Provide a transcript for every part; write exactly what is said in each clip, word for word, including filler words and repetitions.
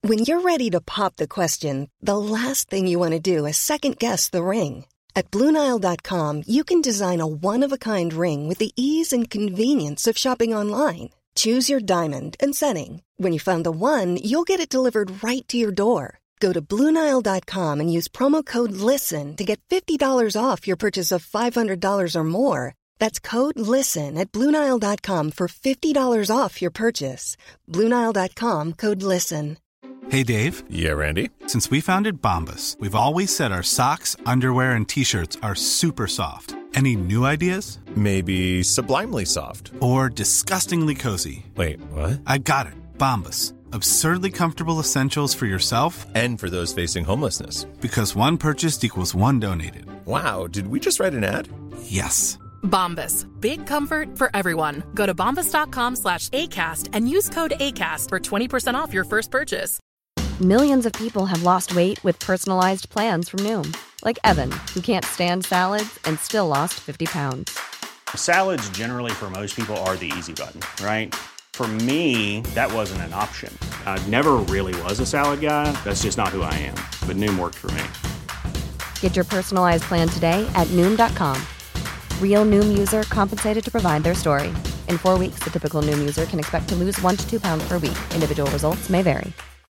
When you're ready to pop the question, the last thing you want to do is second-guess the ring. At Blue Nile dot com, you can design a one-of-a-kind ring with the ease and convenience of shopping online. Choose your diamond and setting. When you find the one, you'll get it delivered right to your door. Go to Blue Nile dot com and use promo code LISTEN to get fifty dollars off your purchase of five hundred dollars or more. That's code LISTEN at Blue Nile dot com for fifty dollars off your purchase. Blue Nile dot com, code LISTEN. Hey, Dave. Yeah, Randy. Since we founded Bombas, we've always said our socks, underwear, and T-shirts are super soft. Any new ideas? Maybe sublimely soft. Or disgustingly cozy. Wait, what? I got it. Bombas. Absurdly comfortable essentials for yourself and for those facing homelessness. Because one purchased equals one donated. Wow, did we just write an ad? Yes. Bombas. Big comfort for everyone. Go to bombas dot com slash ACAST and use code ACAST for twenty percent off your first purchase. Millions of people have lost weight with personalized plans from Noom. Like Evan, who can't stand salads and still lost fifty pounds. Salads generally for most people are the easy button, right? For me, that wasn't an option. I never really was a salad guy. That's just not who I am. But Noom worked for me. Get your personalized plan today at Noom dot com. Real Noom user compensated to provide their story. In four weeks, the typical Noom user can expect to lose one to two pounds per week. Individual results may vary.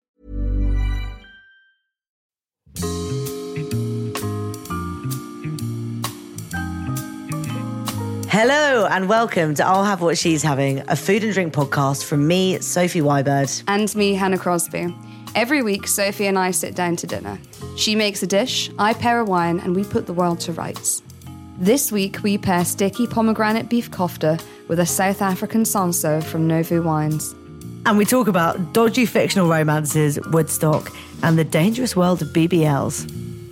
Hello and welcome to I'll Have What She's Having, a food and drink podcast from me, Sophie Wybird. And me, Hannah Crosby. Every week, Sophie and I sit down to dinner. She makes a dish, I pair a wine, and we put the world to rights. This week, we pair sticky pomegranate beef kofta with a South African sanso from Novu Wines. And we talk about dodgy fictional romances, Woodstock, and the dangerous world of B B Ls.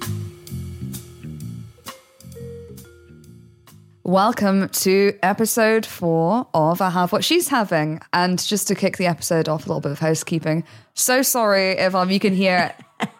Welcome to episode four of I Have What She's Having. And just to kick the episode off, a little bit of housekeeping. So sorry if um, you can hear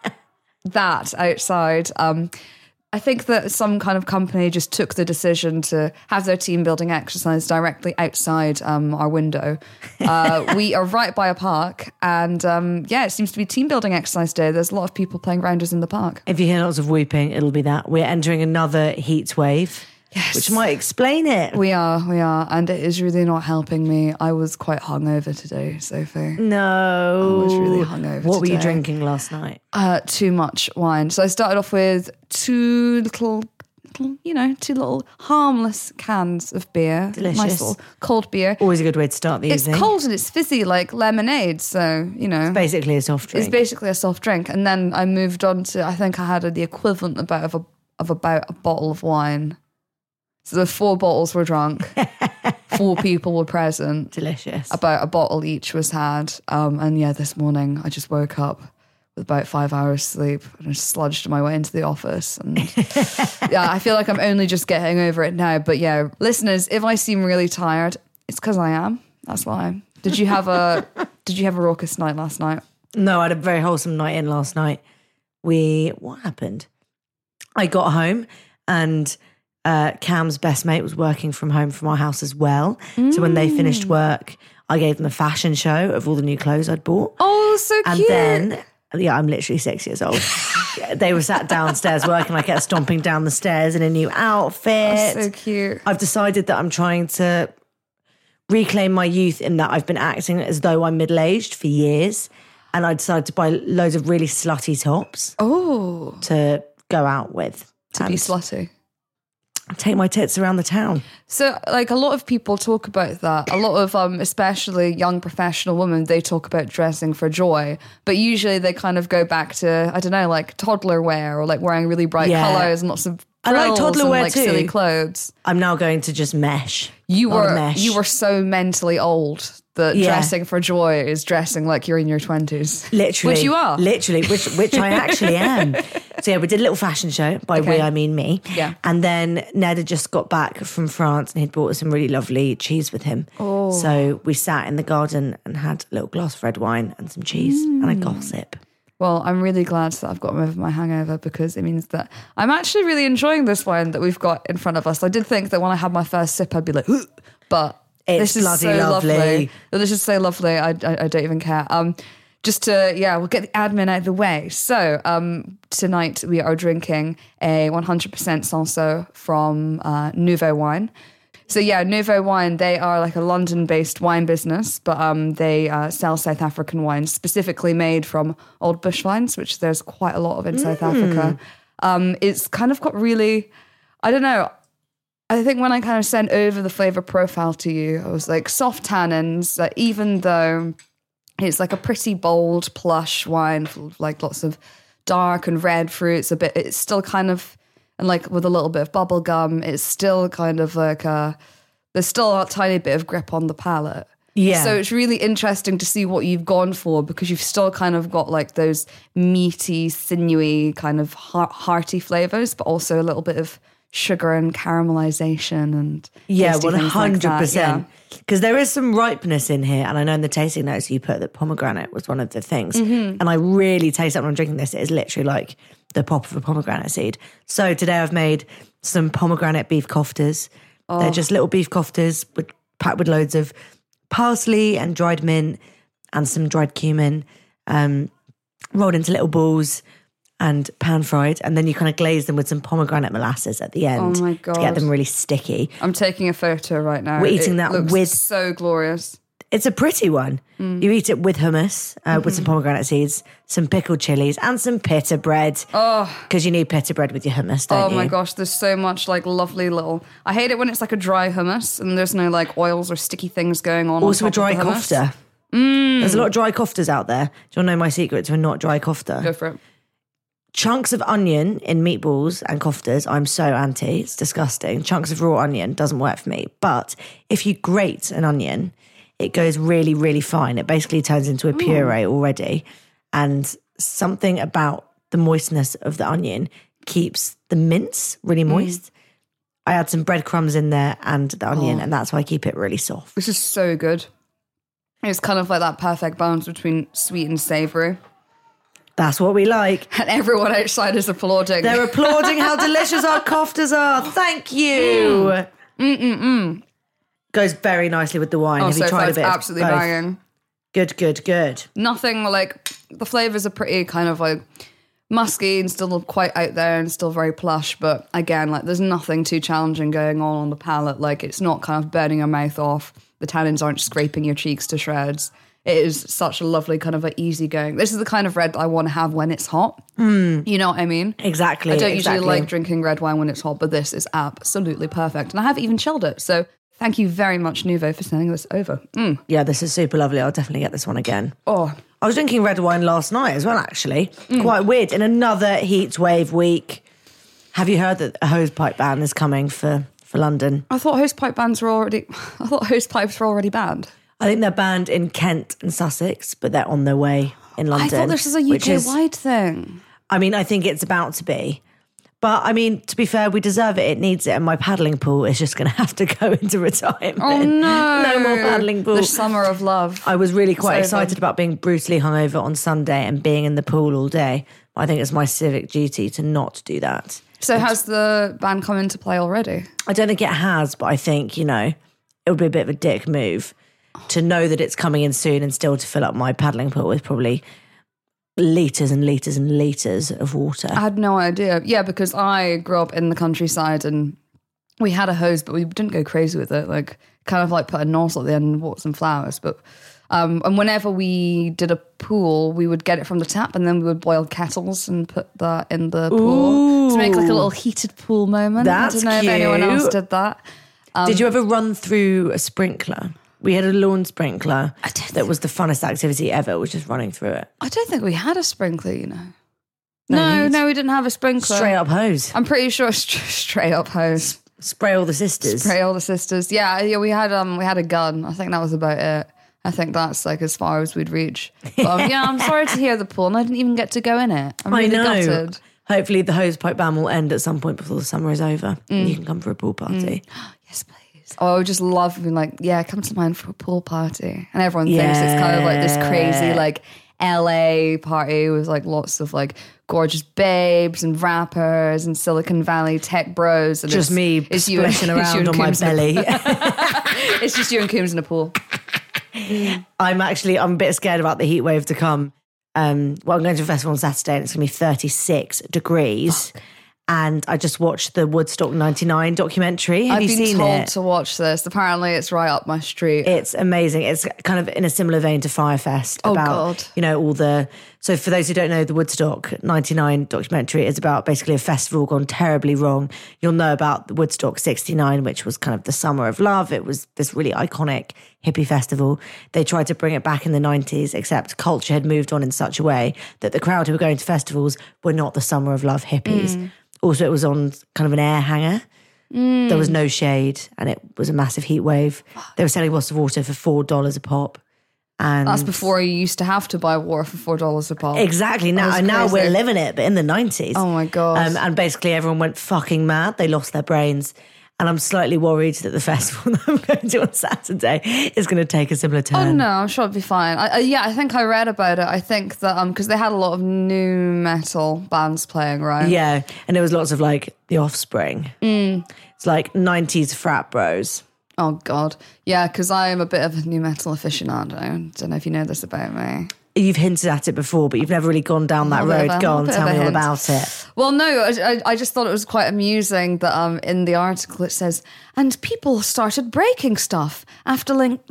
that outside. Um, I think that some kind of company just took the decision to have their team building exercise directly outside um, our window. Uh, we are right by a park, and um, yeah, it seems to be team building exercise day. There's a lot of people playing rounders in the park. If you hear lots of whooping, it'll be that. We're entering another heat wave. Yes. Which might explain it. We are, we are. And it is really not helping me. I was quite hungover today, Sophie. No. I was really hungover What today. were you drinking last night? Uh, too much wine. So I started off with two little, little, you know, two little harmless cans of beer. Delicious. Nice little cold beer. Always a good way to start the It's evening. cold and it's fizzy like lemonade. So, you know. It's basically a soft drink. It's basically a soft drink. And then I moved on to, I think I had the equivalent about of, a, of about a bottle of wine. So the four bottles were drunk, four people were present. Delicious. About a bottle each was had. Um, and yeah, this morning I just woke up with about five hours sleep and I just sludged my way into the office. And yeah, I feel like I'm only just getting over it now. But yeah, listeners, if I seem really tired, it's because I am. That's why. Did you have a Did you have a raucous night last night? No, I had a very wholesome night in last night. We, what happened? I got home and Uh, Cam's best mate was working from home from our house as well. Mm. So when they finished work, I gave them a fashion show of all the new clothes I'd bought. Oh, so and cute. And then, yeah, I'm literally six years old. They were sat downstairs working. I kept stomping down the stairs in a new outfit. Oh, so cute. I've decided that I'm trying to reclaim my youth in that I've been acting as though I'm middle-aged for years. And I decided to buy loads of really slutty tops. Oh. To go out with. To be slutty. Take my tits around the town. So, like, a lot of people talk about that. A lot of, um, especially young professional women, they talk about dressing for joy. But usually they kind of go back to, I don't know, like toddler wear or like wearing really bright yeah. colours and lots of I like toddler and, wear like, too. silly clothes. I'm now going to just mesh. You were mesh. you were so mentally old that yeah. dressing for joy is dressing like you're in your twenties. Literally. Which you are. Literally, which which I actually am. So yeah, we did a little fashion show. By okay. we, I mean me. Yeah. And then Ned had just got back from France and he'd brought us some really lovely cheese with him. Oh. So we sat in the garden and had a little glass of red wine and some cheese mm. and a gossip. Well, I'm really glad that I've gotten over my hangover because it means that I'm actually really enjoying this wine that we've got in front of us. I did think that when I had my first sip, I'd be like, but it's this is bloody so lovely. lovely. This is so lovely. I, I, I don't even care. Um, just to, yeah, we'll get the admin out of the way. So um, tonight we are drinking a one hundred percent Sanso from uh, Nouveau Wine. So yeah, Nouveau Wine, they are like a London-based wine business, but um, they uh, sell South African wines, specifically made from old bush vines, which there's quite a lot of in mm. South Africa. Um, it's kind of got really, I don't know, I think when I kind of sent over the flavor profile to you, I was like soft tannins, uh, even though it's like a pretty bold plush wine full of like lots of dark and red fruits, a bit, it's still kind of, and like with a little bit of bubble gum, it's still kind of like a, there's still a tiny bit of grip on the palate. Yeah. So it's really interesting to see what you've gone for, because you've still kind of got like those meaty, sinewy, kind of hearty flavors, but also a little bit of sugar and caramelization and yeah, tasty one hundred percent. Because yeah. there is some ripeness in here, and I know in the tasting notes you put that pomegranate was one of the things, mm-hmm. and I really taste that when I'm drinking this. It is literally like the pop of a pomegranate seed. So today I've made some pomegranate beef koftas. Oh. They're just little beef koftas with, packed with loads of parsley and dried mint and some dried cumin, um, rolled into little balls and pan fried, and then you kind of glaze them with some pomegranate molasses at the end. Oh my God. To get them really sticky. I'm taking a photo right now. We're eating it that looks with so glorious. It's a pretty one. Mm. You eat it with hummus, uh, mm-hmm. with some pomegranate seeds, some pickled chilies, and some pita bread. Oh, because you need pita bread with your hummus, don't oh you? my gosh, there's so much like lovely little. I hate it when it's like a dry hummus and there's no like oils or sticky things going on. Also, on a dry kofta. Mm. There's a lot of dry koftas out there. Do you want to know my secret to a not dry kofta? Go for it. Chunks of onion in meatballs and koftas, I'm so anti. It's disgusting. Chunks of raw onion doesn't work for me. But if you grate an onion, it goes really, really fine. It basically turns into a puree Ooh. already. And something about the moistness of the onion keeps the mince really moist. Mm. I add some breadcrumbs in there and the onion, oh. and that's why I keep it really soft. This is so good. It's kind of like that perfect balance between sweet and savoury. That's what we like. And everyone outside is applauding. They're applauding how delicious our koftas are. Thank you. Mm-mm-mm. Goes very nicely with the wine. Oh, Have so you tried far a bit? It's absolutely both? banging. Good, good, good. Nothing like, the flavours are pretty kind of like musky and still quite out there and still very plush. But again, like there's nothing too challenging going on on the palate. Like it's not kind of burning your mouth off. The tannins aren't scraping your cheeks to shreds. It is such a lovely kind of a easygoing. This is the kind of red that I want to have when it's hot. Mm. You know what I mean? Exactly. I don't exactly. usually like drinking red wine when it's hot, but this is absolutely perfect. And I have even chilled it. So thank you very much, Nouveau, for sending this over. Mm. Yeah, this is super lovely. I'll definitely get this one again. Oh, I was drinking red wine last night as well, actually. Mm. Quite weird. In another heat wave week. Have you heard that a hosepipe ban is coming for, for London? I thought hosepipe bans were already... I thought hosepipes were already banned. I think they're banned in Kent and Sussex, but they're on their way in London. I thought this was a U K-wide thing. I mean, I think it's about to be. But, I mean, to be fair, we deserve it. It needs it. And my paddling pool is just going to have to go into retirement. Oh, no. No more paddling pool. The summer of love. I was really quite It's excited over. about being brutally hungover on Sunday and being in the pool all day. I think it's my civic duty to not do that. So has the ban come into play already? I don't think it has, but I think, you know, it would be a bit of a dick move to know that it's coming in soon and still to fill up my paddling pool with probably litres and litres and litres of water. I had no idea. Yeah, because I grew up in the countryside and we had a hose, but we didn't go crazy with it. Like, kind of like put a nozzle at the end and water some flowers. But um, and whenever we did a pool, we would get it from the tap and then we would boil kettles and put that in the pool Ooh. to make like a little heated pool moment. That's I don't know cute. if anyone else did that. Um, did you ever run through a sprinkler? We had a lawn sprinkler I don't that was the funnest activity ever, was just running through it. I don't think we had a sprinkler, you know. No No, need. no, we didn't have a sprinkler. Straight up hose. I'm pretty sure st- straight up hose. Spray all the sisters. Spray all the sisters. Yeah, yeah. We had um, we had a gun. I think that was about it. I think that's like as far as we'd reach. But, um, yeah, I'm sorry to hear the pool, and I didn't even get to go in it. I'm really I know. gutted. Hopefully the hosepipe ban will end at some point before the summer is over. Mm. And you can come for a pool party. Mm. Yes, please. Oh, I would just love being like, yeah, come to mine for a pool party, and everyone thinks it's kind of like this crazy like L A party with like lots of like gorgeous babes and rappers and Silicon Valley tech bros. And Just it's, me it's you and- splashing it's you around and on my Coombs in a- belly. It's just you and Coombs in a pool. I'm actually, I'm a bit scared about the heat wave to come. Um, well, I'm going to a festival on Saturday and it's going to be thirty-six degrees. Fuck. And I just watched the Woodstock ninety-nine documentary. Have I've you been seen told it? to watch this. Apparently, it's right up my street. It's amazing. It's kind of in a similar vein to Firefest. Oh, about, God. You know, all the... So for those who don't know, the Woodstock ninety-nine documentary is about basically a festival gone terribly wrong. You'll know about the Woodstock sixty-nine, which was kind of the summer of love. It was this really iconic hippie festival. They tried to bring it back in the nineties, except culture had moved on in such a way that the crowd who were going to festivals were not the summer of love hippies. Mm. Also, it was on kind of an air hanger. Mm. There was no shade and it was a massive heat wave. They were selling bottles of water for four dollars a pop. And that's before you used to have to buy water for four dollars a pop. Exactly. Now, now we're living it, but in the nineties. Oh my God. Um, and basically everyone went fucking mad. They lost their brains. And I'm slightly worried that the festival that I'm going to on Saturday is going to take a similar turn. Oh no, I'm sure it'll be fine. I, I, yeah, I think I read about it. I think that um because they had a lot of new metal bands playing, right? Yeah, and there was lots of like The Offspring. Mm. It's like nineties frat bros. Oh God, yeah, because I am a bit of a new metal aficionado. I don't know if you know this about me. You've hinted at it before, but you've never really gone down that road. Go on, tell me all about it. Well, no, I, I just thought it was quite amusing that um, in the article it says, and people started breaking stuff after Limp,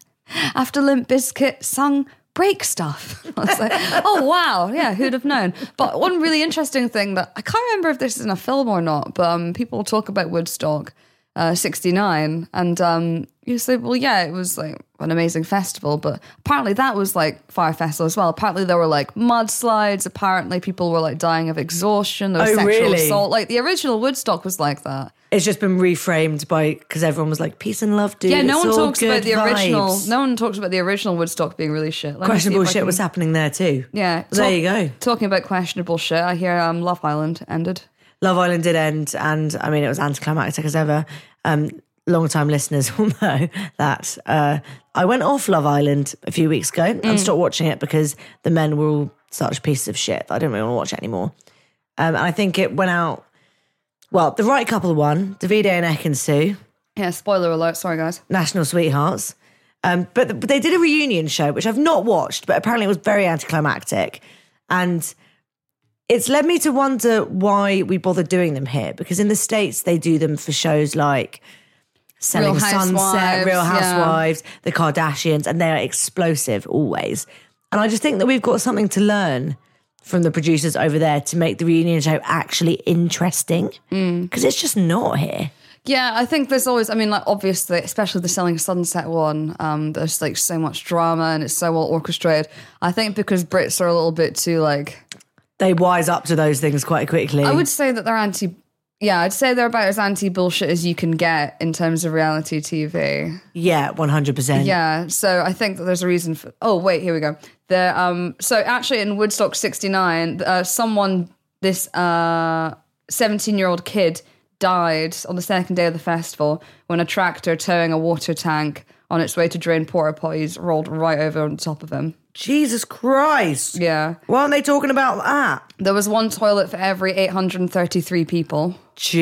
after Limp Bizkit sung Break Stuff. I was like, oh wow, yeah, who'd have known? But one really interesting thing that I can't remember if this is in a film or not, but um, people talk about Woodstock uh, sixty-nine, and um, you say, well, yeah, it was like an amazing festival, but apparently that was like Fire Festival as well. Apparently there were like mudslides. Apparently people were like dying of exhaustion. There was oh, sexual really? assault. Like the original Woodstock was like that. It's just been reframed by because everyone was like peace and love, dude. Yeah, no it's one all talks good about the vibes. original. No one talks about the original Woodstock being really shit. Let questionable shit can, was happening there too. Yeah, well, there you go. Talking about questionable shit, I hear um, Love Island ended. Love Island did end, and I mean it was anticlimactic as ever. Um, long-time listeners will know that uh, I went off Love Island a few weeks ago mm. and stopped watching it because the men were all such pieces of shit that I didn't really want to watch it anymore. Um, and I think it went out, well, the right couple won, Davide and Ekin-Su. Yeah, spoiler alert, sorry guys. National Sweethearts. Um, but, the, but they did a reunion show, which I've not watched, but apparently it was very anticlimactic. And it's led me to wonder why we bothered doing them here, because in the States they do them for shows like Selling Real Sunset, Real Housewives, yeah. The Kardashians, and they're explosive always. And I just think that we've got something to learn from the producers over there to make the reunion show actually interesting, because mm. it's just not here. Yeah, I think there's always, I mean, like obviously, especially the Selling Sunset one, um, there's like so much drama and it's so well orchestrated. I think because Brits are a little bit too like... They wise up to those things quite quickly. I would say that they're anti... Yeah, I'd say they're about as anti-bullshit as you can get in terms of reality T V. Yeah, one hundred percent. Yeah, so I think that there's a reason for... Oh, wait, here we go. The, um, so actually in Woodstock sixty-nine, uh, someone, this uh, seventeen-year-old kid died on the second day of the festival when a tractor towing a water tank on its way to drain porta potties rolled right over on top of him. Jesus Christ. Yeah. Why aren't they talking about that? There was one toilet for every eight hundred thirty-three people.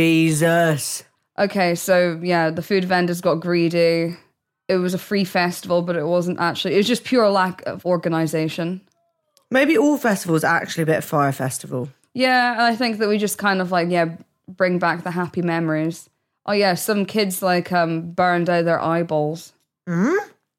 Jesus. Okay, so yeah, the food vendors got greedy. It was a free festival, but it wasn't actually. It was just pure lack of organisation. Maybe all festivals are actually a bit of Fire Festival. Yeah, and I think that we just kind of like, yeah, bring back the happy memories. Oh yeah, some kids like um burned out their eyeballs. Hmm?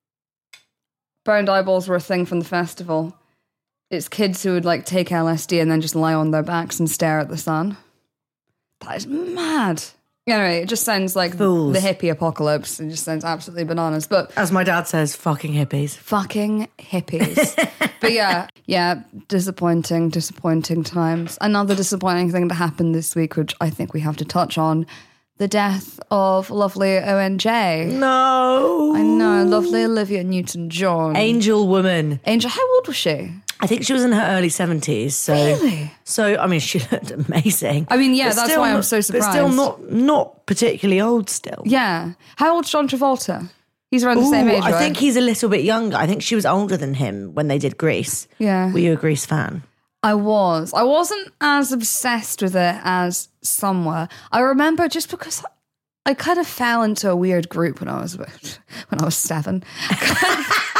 Burned eyeballs were a thing from the festival. It's kids who would like take L S D and then just lie on their backs and stare at the sun. That is mad. Anyway, it just sounds like Fools. the hippie apocalypse. It just sounds absolutely bananas. But as my dad says, fucking hippies. Fucking hippies. But yeah, yeah, disappointing, disappointing times. Another disappointing thing that happened this week, which I think we have to touch on, the death of lovely O N J. No. I know, lovely Olivia Newton-John. Angel woman. Angel, how old was she? I think she was in her early seventies. So, really? So, I mean, she looked amazing. I mean, yeah, but that's still why I'm not, so surprised. But still not, not particularly old still. Yeah. How old's John Travolta? He's around the Ooh, same age, right? I think he's a little bit younger. I think she was older than him when they did Grease. Yeah. Were you a Grease fan? I was. I wasn't as obsessed with it as some were. I remember just because I kind of fell into a weird group when I was when I was seven.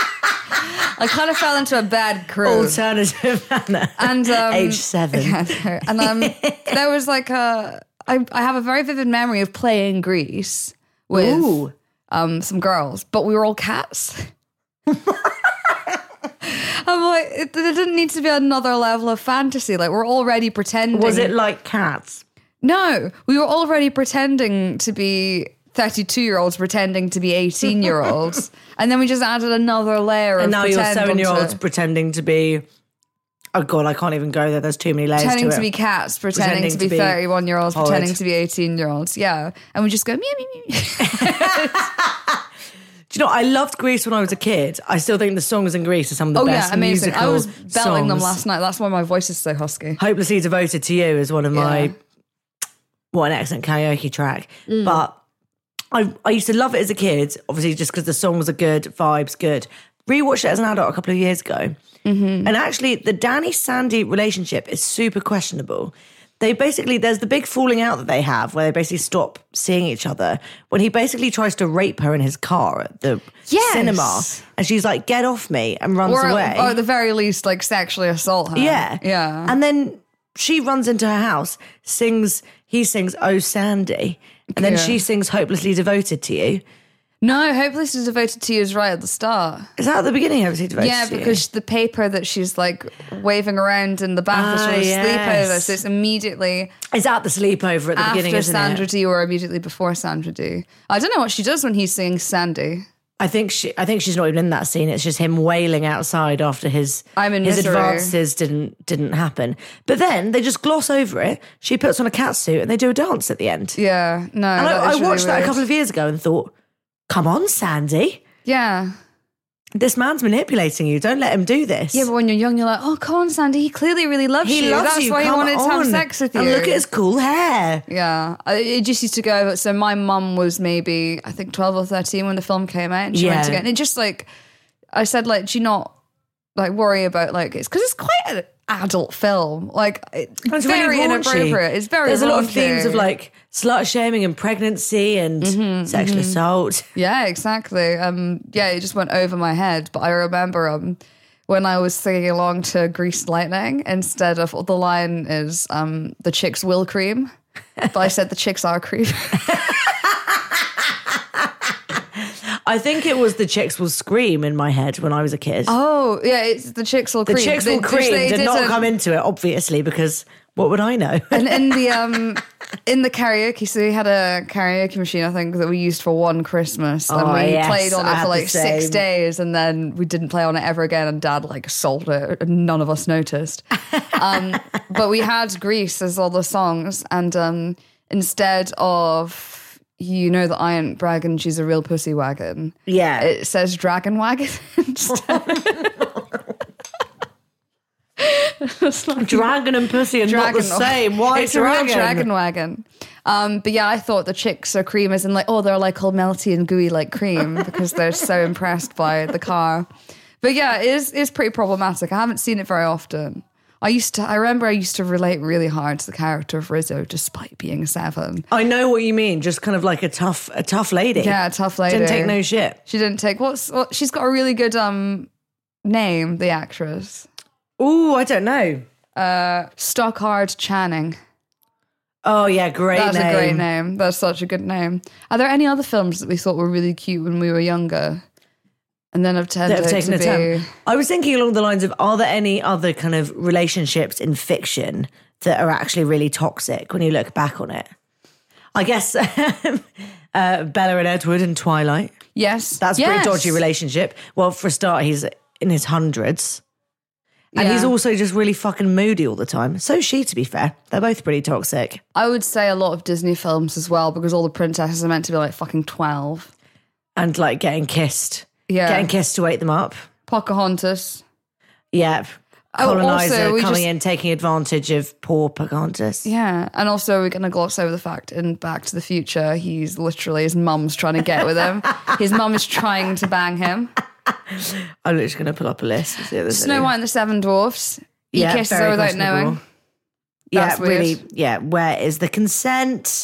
I kind of fell into a bad crew. Alternative Anna. And um, age seven. Yeah, and um, there was like a. I, I have a very vivid memory of playing Grease with Ooh. um some girls, but we were all cats. I'm like, it, it didn't need to be another level of fantasy. Like, we're already pretending. Was it like Cats? No, we were already pretending to be thirty-two-year-olds pretending to be eighteen-year-olds. And then we just added another layer of And now you're pretend seven-year-olds onto- pretending to be... Oh, God, I can't even go there. There's too many layers pretending to to it. be cats, pretending, Pretending to to be be thirty-one-year-olds, horrid. pretending to be eighteen-year-olds. Yeah. And we just go, meow, meow, meow. Do you know, I loved Grease when I was a kid. I still think the songs in Grease are some of the Oh, best yeah, amazing. I musical was belting them songs. last night. That's why my voice is so husky. Hopelessly Devoted to You is one of my... Yeah. What an excellent karaoke track. Mm. But I, I used to love it as a kid, obviously just because the songs are good, vibes good. Rewatched it as an adult a couple of years ago. Mm-hmm. And actually, the Danny-Sandy relationship is super questionable. They basically, there's the big falling out that they have where they basically stop seeing each other when he basically tries to rape her in his car at the Yes. cinema. And she's like, get off me, and runs Or, away. or at the very least, like, sexually assault her. Yeah. Yeah. And then she runs into her house, sings, he sings Oh Sandy, and then Yeah. she sings Hopelessly Devoted to You. No, Hopelessly Devoted to You is right at the start. Is that at the beginning, Hopelessly Devoted Yeah, to You? because the paper that she's like waving around in the bath is Ah, from a yes. sleepover, so it's immediately It's at the sleepover at the beginning, after isn't Sandra it? D or immediately before Sandra D. I don't know what she does when he sings Sandy. I think she. I think she's not even in that scene. It's just him wailing outside after his I'm in his misery. advances didn't didn't happen. But then they just gloss over it. She puts on a catsuit and they do a dance at the end. Yeah, no. and that I, is I really watched that a weird. couple of years ago and thought, "Come on, Sandy, Yeah. this man's manipulating you. Don't let him do this." Yeah, but when you're young, you're like, oh, come on, Sandy. He clearly really loves He you. loves That's you. why he Come wanted to have on. sex with you. And look at his cool hair. Yeah, I- it just used to go. So my mum was maybe, I think, twelve or thirteen when the film came out, and she went Yeah. to get. And it just like, I said, like, do you not like worry about like it's because it's quite an adult film. Like, it's It's very really raunchy. inappropriate. It's very. There's a lot of raunchy. themes of like slut shaming and pregnancy and Mm-hmm, sexual assault. Yeah, exactly. Um, yeah, it just went over my head. But I remember um, when I was singing along to Greased Lightning, instead of the line is um, the chicks will cream, but I said the chicks are cream. I think it was the chicks will scream in my head when I was a kid. Oh, yeah, it's the chicks will the cream. chicks They- will cream they did not didn't- come into it, obviously, because what would I know? And in the um in the karaoke, so we had a karaoke machine, I think, that we used for one Christmas, and Oh, we yes, played on I it had for the like six same. days, and then we didn't play on it ever again. And Dad like sold it, and none of us noticed. Um, but we had Grease as all the songs, and um, instead of you know that I ain't bragging, she's a real pussy wagon. Yeah. It says dragon wagon instead. It's like- Dragon and pussy are not the same. Why it's dragon? a real dragon wagon. Um, but yeah, I thought the chicks are cream as in like, oh, they're like all melty and gooey like cream because they're so impressed by the car. But yeah, it is, it is pretty problematic. I haven't seen it very often. I used to, I remember I used to relate really hard to the character of Rizzo despite being seven. I know what you mean. Just kind of like a tough, a tough lady. Yeah, a tough lady. Didn't take no shit. She didn't take, what's, what, she's got a really good um name, the actress. Ooh, I don't know. Uh, Stockard Channing. Oh yeah, great That's name. a great name. That's such a good name. Are there any other films that we thought were really cute when we were younger? And then have That tended have taken to a be... turn. I was thinking along the lines of, are there any other kind of relationships in fiction that are actually really toxic when you look back on it? I guess uh, Bella and Edward in Twilight. Yes. That's a yes. pretty dodgy relationship. Well, for a start, he's in his hundreds. And Yeah. he's also just really fucking moody all the time. So is she, to be fair. They're both pretty toxic. I would say a lot of Disney films as well because all the princesses are meant to be like fucking twelve. And like getting kissed. Yeah. Getting kissed to wake them up. Pocahontas. Yeah. Oh, Colonizer also, we coming just- in, taking advantage of poor Pocahontas. Yeah. And also we're going to gloss over the fact in Back to the Future, he's literally, his mum's trying to get with him. His mum is trying to bang him. I'm literally going to pull up a list. See what there's Snow any. White and the Seven Dwarfs. He Yeah, kisses very her without questionable. knowing. Yeah, That's weird. really. Yeah, where is the consent?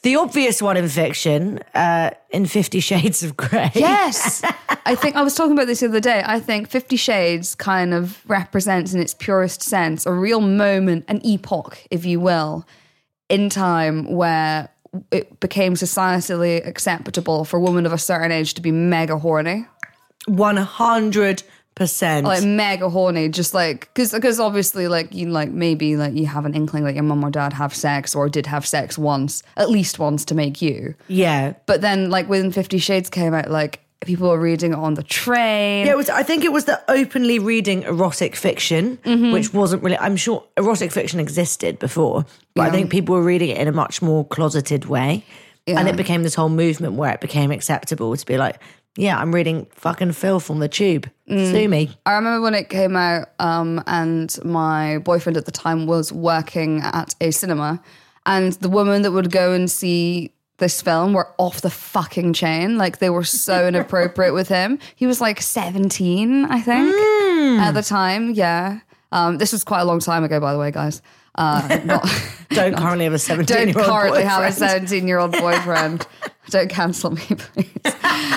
The obvious one in fiction, uh, in Fifty Shades of Grey. Yes. I think I was talking about this the other day. I think Fifty Shades kind of represents in its purest sense a real moment, an epoch, if you will, in time where it became societally acceptable for a woman of a certain age to be mega horny. one hundred percent. Like mega horny, just like, because because obviously like you like maybe like you have an inkling like your mum or dad have sex or did have sex once, at least once to make you. Yeah. But then like when Fifty Shades came out, like people were reading it on the train. Yeah, it was, I think it was the openly reading erotic fiction, mm-hmm. which wasn't really, I'm sure erotic fiction existed before, but yeah. I think people were reading it in a much more closeted way. Yeah. And it became this whole movement where it became acceptable to be like, yeah, I'm reading fucking filth on the tube. Mm. Sue me. I remember when it came out um, and my boyfriend at the time was working at a cinema, and the woman that would go and see this film were off the fucking chain. Like they were so inappropriate with him. He was like seventeen, I think, mm. at the time. Yeah. Um, this was quite a long time ago, by the way, guys. Uh, not, don't not, currently have a seventeen-year-old Don't currently boyfriend. have a seventeen-year-old boyfriend. Don't cancel me, please.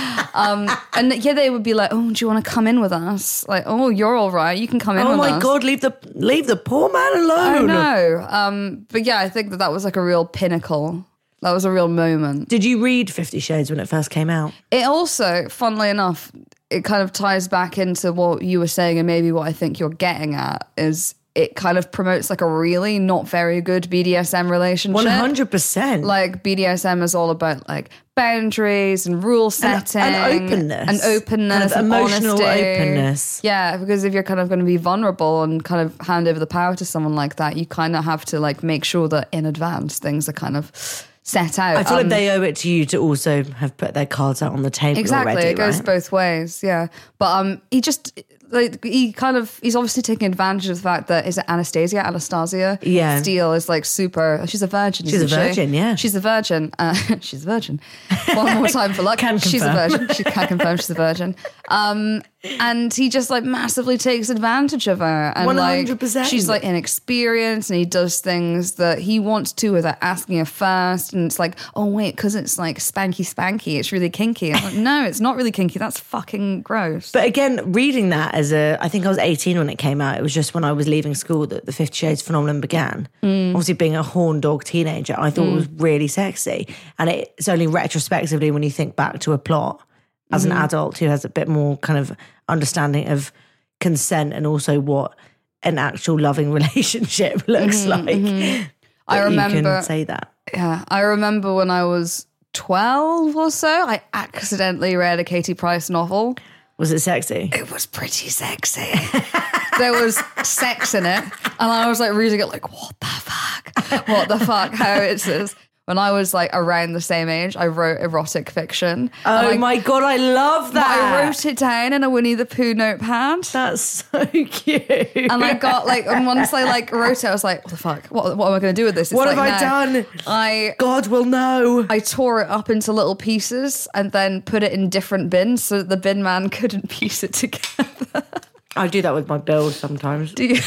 Um, and yeah, they would be like, "Oh, do you want to come in with us?" Like, "Oh, you're all right. You can come in oh with us." Oh my God, leave the leave the poor man alone. I know. Um, but yeah, I think that that was like a real pinnacle. That was a real moment. Did you read Fifty Shades when it first came out? It also, funnily enough, it kind of ties back into what you were saying, and maybe what I think you're getting at is it kind of promotes like a really not very good B D S M relationship. one hundred percent. Like B D S M is all about like boundaries and rule setting. And, and openness. And openness. Kind of and emotional honesty. openness. Yeah, because if you're kind of going to be vulnerable and kind of hand over the power to someone like that, you kind of have to like make sure that in advance things are kind of set out. I feel um, like they owe it to you to also have put their cards out on the table exactly, already, it goes right? both ways, yeah. But um, he just, like, he kind of, he's obviously taking advantage of the fact that, is it Anastasia? Anastasia? Yeah. Steele is like super, she's a virgin, She's a isn't virgin, she? yeah. She's a virgin. Uh, she's a virgin. One more time for luck. Can she's a confirm. virgin. She can confirm she's a virgin. Um, and he just like massively takes advantage of her. And one hundred percent. Like, she's like inexperienced and he does things that he wants to without asking her first. And it's like, oh wait, because it's like spanky spanky, it's really kinky. I'm like, no, it's not really kinky. That's fucking gross. But again, reading that as a, I think I was eighteen when it came out. It was just when I was leaving school that the Fifty Shades phenomenon began. Mm. Obviously being a horn dog teenager, I thought mm. it was really sexy. And it's only retrospectively when you think back to a plot as mm. an adult who has a bit more kind of understanding of consent and also what an actual loving relationship looks mm-hmm, like. Mm-hmm. I remember, you can say that. Yeah, I remember when I was twelve or so, I accidentally read a Katie Price novel. Was it sexy? It was pretty sexy. There was sex in it, and I was like reading it like, what the fuck? What the fuck? How is this? When I was like around the same age, I wrote erotic fiction. Oh I, my God, I love that. I wrote it down in a Winnie the Pooh notepad. That's so cute. And I got like, and once I like wrote it, I was like, what the fuck? What, what am I going to do with this? It's what like, have I no. done? I God will know. I tore it up into little pieces and then put it in different bins so that the bin man couldn't piece it together. I do that with my build sometimes. Do you?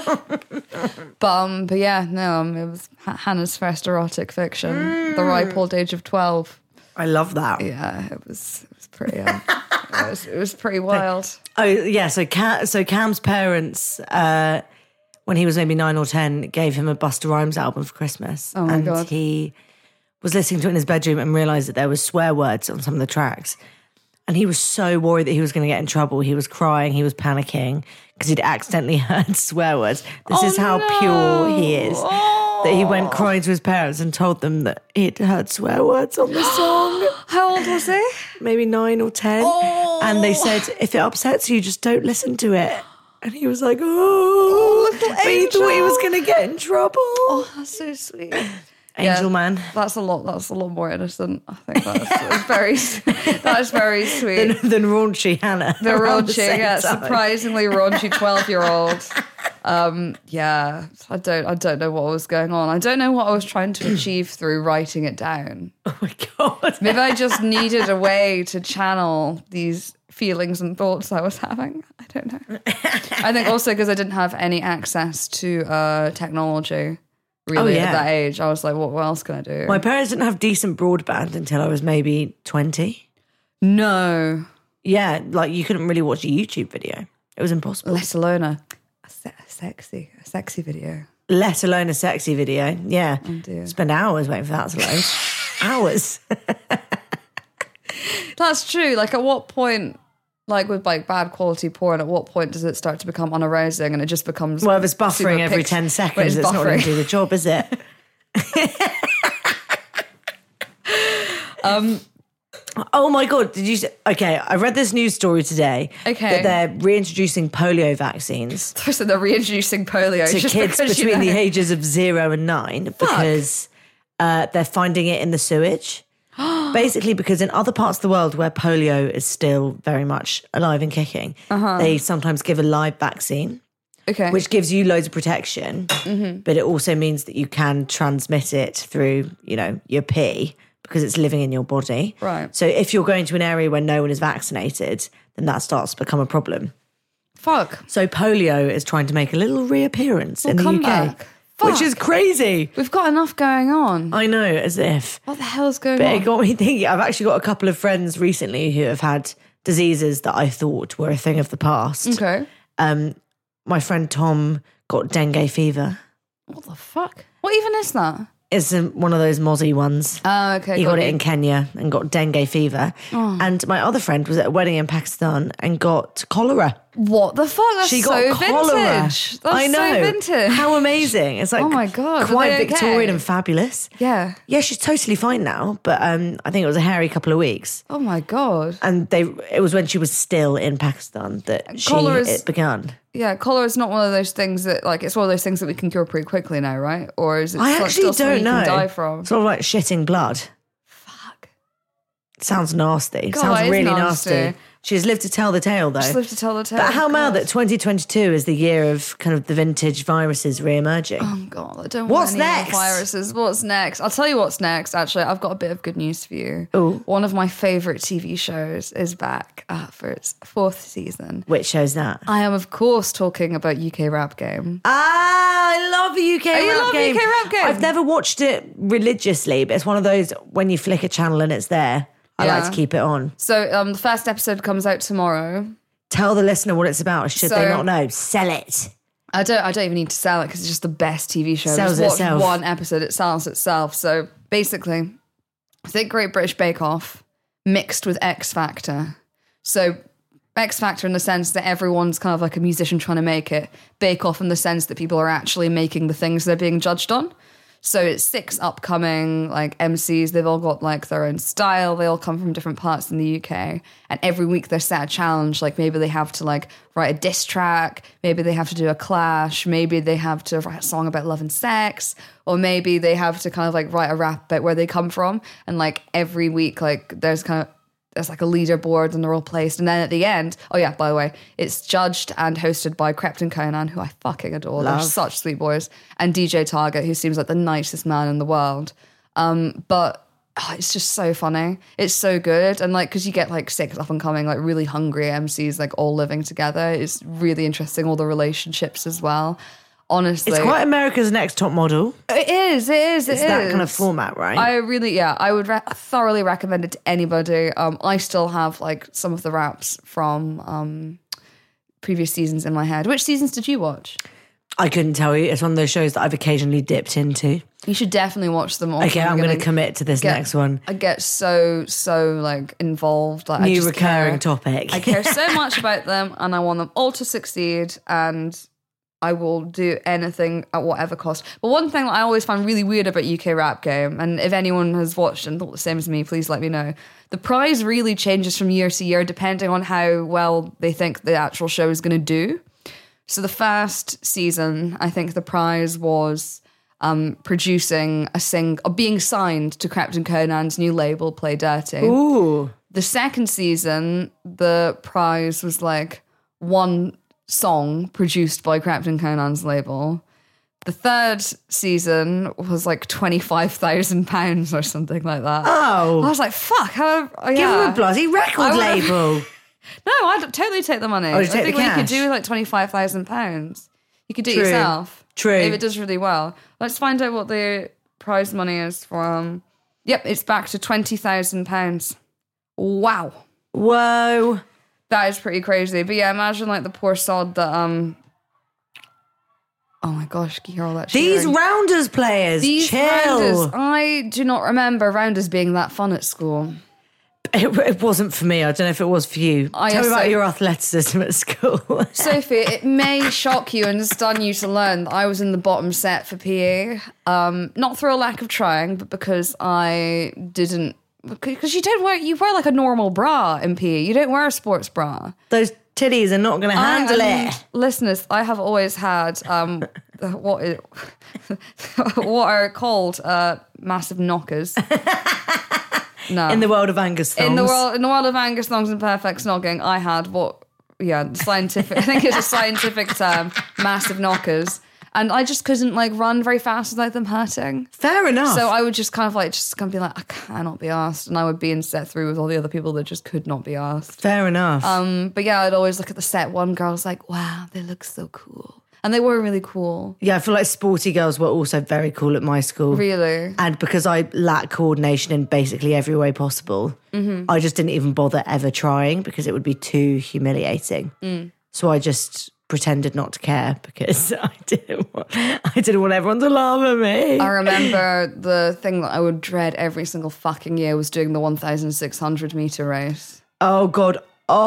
but, um, but yeah, no, um, it was H- Hannah's first erotic fiction, mm. The Ripe Old Age of twelve. I love that. Yeah, it was it was pretty um, it, was, it was pretty wild. Oh yeah, so Cam, so Cam's parents, uh, when he was maybe nine or ten, gave him a Busta Rhymes album for Christmas. Oh my and God. He was listening to it in his bedroom and realised that there was swear words on some of the tracks. And he was so worried that he was going to get in trouble. He was crying, he was panicking because he'd accidentally heard swear words. This oh, is how no. pure he is. Oh. That he went crying to his parents and told them that he'd heard swear words on the song. How old was he? Maybe nine or ten. Oh. And they said, if it upsets you, just don't listen to it. And he was like, oh, oh little but he angel. thought he was going to get in trouble. Oh, that's so sweet. Angel yeah, man. That's a lot. That's a lot more innocent. I think that's, that's very. That's very sweet. Than, than raunchy Hannah. The raunchy, the yeah, time. surprisingly raunchy twelve-year-old. Um, yeah, I don't. I don't know what was going on. I don't know what I was trying to achieve through writing it down. Oh my God. Maybe I just needed a way to channel these feelings and thoughts I was having. I don't know. I think also because I didn't have any access to uh, technology. really, Oh, yeah. at that age. I was like, what, what else can I do? My parents didn't have decent broadband until I was maybe twenty. no. Yeah, like you couldn't really watch a YouTube video. It was impossible. Let alone a, a, se- a sexy, a sexy video. Let alone a sexy video. Yeah. Oh, dear. Spend hours waiting for that to load. Hours. That's true. Like, at what point, like with like bad quality porn, at what point does it start to become unarousing and it just becomes Well, if it's buffering super every pic- ten Wait, seconds, it's, not going to buffering. do the job, is it? Um, Oh my God, did you say, okay, I read this news story today Okay. that they're reintroducing polio vaccines so they're reintroducing polio to just kids because, you between the know. ages of zero and nine because uh, they're finding it in the sewage. Basically, because in other parts of the world where polio is still very much alive and kicking, Uh-huh. they sometimes give a live vaccine, Okay. which gives you loads of protection, Mm-hmm. but it also means that you can transmit it through, you know, your pee because it's living in your body. Right. So if you're going to an area where no one is vaccinated, then that starts to become a problem. Fuck. So polio is trying to make a little reappearance in the come U K, back. which Fuck. is crazy. We've got enough going on. I know, as if. What the hell's going But on? it got me thinking. I've actually got a couple of friends recently who have had diseases that I thought were a thing of the past. Okay. Um, my friend Tom got dengue fever. What the fuck? What even is that? It's um, one of those mozzie ones. Oh, okay. He got it you. in Kenya and got dengue fever. Oh. And my other friend was at a wedding in Pakistan and got cholera. What the fuck? That's She so got cholera. vintage. That's I know. so vintage. How amazing. It's like Oh my God, are quite they Victorian okay? and fabulous. Yeah. Yeah, she's totally fine now. But um, I think it was a hairy couple of weeks. Oh my God. And they it was when she was still in Pakistan that she Cholera's- it began. Yeah, cholera is not one of those things that, like, it's one of those things that we can cure pretty quickly now, right? Or is it I still- actually still something don't you know. can die from? Sort of like shitting blood. Fuck. Sounds nasty. God, Sounds it is really nasty. nasty. She's lived to tell the tale, though. Just live to tell the tale. But how mad God. that twenty twenty-two is the year of kind of the vintage viruses re-emerging. Oh God, I don't What's want any more next? viruses. What's next? I'll tell you what's next, actually. I've got a bit of good news for you. Ooh. One of my favourite T V shows is back uh, for its fourth season. Which shows that? I am, of course, talking about U K Rap Game. Ah, I love the U K Oh, you rap love game. U K rap game? I've never watched it religiously, but it's one of those when you flick a channel and it's there. I Yeah. like to keep it on. So um, the first episode comes out tomorrow. Tell the listener what it's about. Should they So- not know? Sell it. I don't. I don't even need to sell it because it's just the best T V show. Sells Just watch itself. one episode, it sells itself. So basically, think Great British Bake Off mixed with X Factor. So X Factor in the sense that everyone's kind of like a musician trying to make it. Bake Off in the sense that people are actually making the things they're being judged on. So it's six upcoming like M Cs. They've all got like their own style. They all come from different parts in the U K. And every week they're set a challenge. Like maybe they have to like write a diss track. Maybe they have to do a clash. Maybe they have to write a song about love and sex. Or maybe they have to kind of like write a rap about where they come from. And like every week, like there's kind of there's like a leaderboard and they're all placed. And then at the end, oh yeah, by the way, it's judged and hosted by Crept and Conan, who I fucking adore. They're Love. such sweet boys. And D J Target, who seems like the nicest man in the world. Um, but oh, it's just so funny. It's so good. And like, because you get like six up and coming, like really hungry M Cs, like all living together. It's really interesting, all the relationships as well. Honestly. It's quite America's Next Top Model. It is, it is, it It's is. that kind of format, right? I really, yeah, I would re- thoroughly recommend it to anybody. Um, I still have like some of the raps from um, previous seasons in my head. Which seasons did you watch? I couldn't tell you. It's one of those shows that I've occasionally dipped into. You should definitely watch them all. Okay, I'm going to commit to this get- next one. I get so, so like involved. Like, I New just recurring care. topic. I care so much about them and I want them all to succeed and I will do anything at whatever cost. But one thing that I always find really weird about U K Rap Game, and if anyone has watched and thought the same as me, please let me know. The prize really changes from year to year depending on how well they think the actual show is going to do. So the first season, I think the prize was um, producing a sing, or being signed to Captain Conan's new label, Play Dirty. Ooh. The second season, the prize was like one song produced by Captain Conan's label. The third season was like twenty-five thousand pounds or something like that. Oh. I was like, fuck. How, oh, Give yeah. him a bloody record I would- label. No, I'd totally take the money. Oh, you I take think the we could cash? do like twenty-five thousand pounds. You could do True. it yourself. True. If it does really well. Let's find out what the prize money is for. Um, yep, it's back to twenty thousand pounds. Wow. Whoa. That is pretty crazy. But yeah, imagine like the poor sod that, um, oh my gosh, can you hear all that These cheering? Rounders players, These chill. Rounders, I do not remember Rounders being that fun at school. It, it wasn't for me. I don't know if it was for you. I Tell me also- about your athleticism at school. Sophie, it may shock you and stun you to learn that I was in the bottom set for P E. Um, not through a lack of trying, but because I didn't. Because you don't wear, you wear like a normal bra in P E. You don't wear a sports bra. Those titties are not going to handle I, it. Listeners, I have always had um, what is, what are called uh, massive knockers. No. In the world of Angus thongs. In the world, in the world of Angus thongs and perfect snogging, I had what, yeah, scientific. I think it's a scientific term, massive knockers, and I just couldn't like run very fast without them hurting. Fair enough. So I would just kind of like just kind of be like, I cannot be asked, and I would be in set through with all the other people that just could not be asked. Fair enough. Um, but yeah, I'd always look at the set. One girl was like, "Wow, they look so cool," and they were really cool. yeah, I feel like sporty girls were also very cool at my school. Really. And because I lack coordination in basically every way possible, Mm-hmm. I just didn't even bother ever trying because it would be too humiliating. Mm. So I just pretended not to care because I didn't want, I didn't want everyone to laugh at me. I remember the thing that I would dread every single fucking year was doing the one thousand six hundred meter race. Oh, God.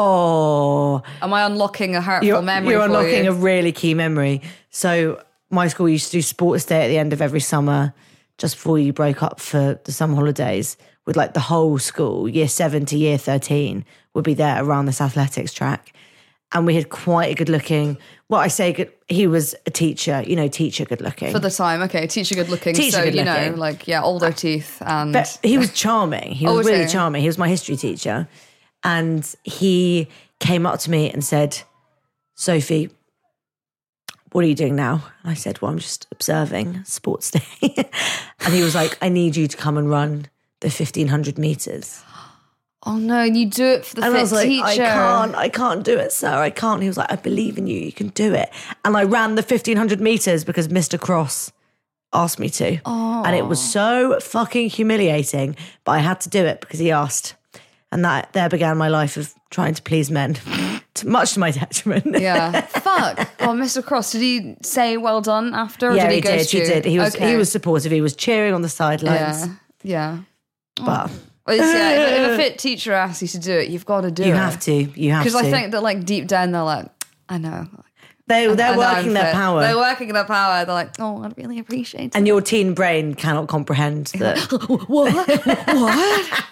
Oh. Am I unlocking a hurtful You're, memory you're for unlocking you? a really key memory. So my school used to do sports day at the end of every summer, just before you broke up for the summer holidays, with like the whole school, year seven to year thirteen, would be there around this athletics track. And we had quite a good looking, well, I say good, he was a teacher, you know, teacher good looking. For the time, okay, teacher good looking. Teacher so, good you know, looking. like, yeah, older teeth and... But he was charming. He Oh, was was really he? charming. He was my history teacher. And he came up to me and said, Sophie, what are you doing now? And I said, well, I'm just observing sports day. And he was like, I need you to come and run the fifteen hundred meters. Oh no, and you do it for the And fit I was like, teacher. I can't, I can't do it, sir. I can't. He was like, I believe in you. You can do it. And I ran the fifteen hundred meters because Mister Cross asked me to. Oh. And it was so fucking humiliating, but I had to do it because he asked. And that there began my life of trying to please men, to, much to my detriment. Yeah. Fuck. Oh, Mister Cross, did he say well done after? Or yeah, did he, he did. ghost He you? did. He was Okay. he was supportive. He was cheering on the sidelines. Yeah. Yeah. But Well, it's, yeah, if, if a fit teacher asks you to do it, you've got to do it. you have to. You have to. Because I think that, like, deep down, they're like, I know. they I they're know working I'm their fit. power. They're working their power. They're like, oh, I'd really appreciate it. and your teen brain cannot comprehend that. What? What?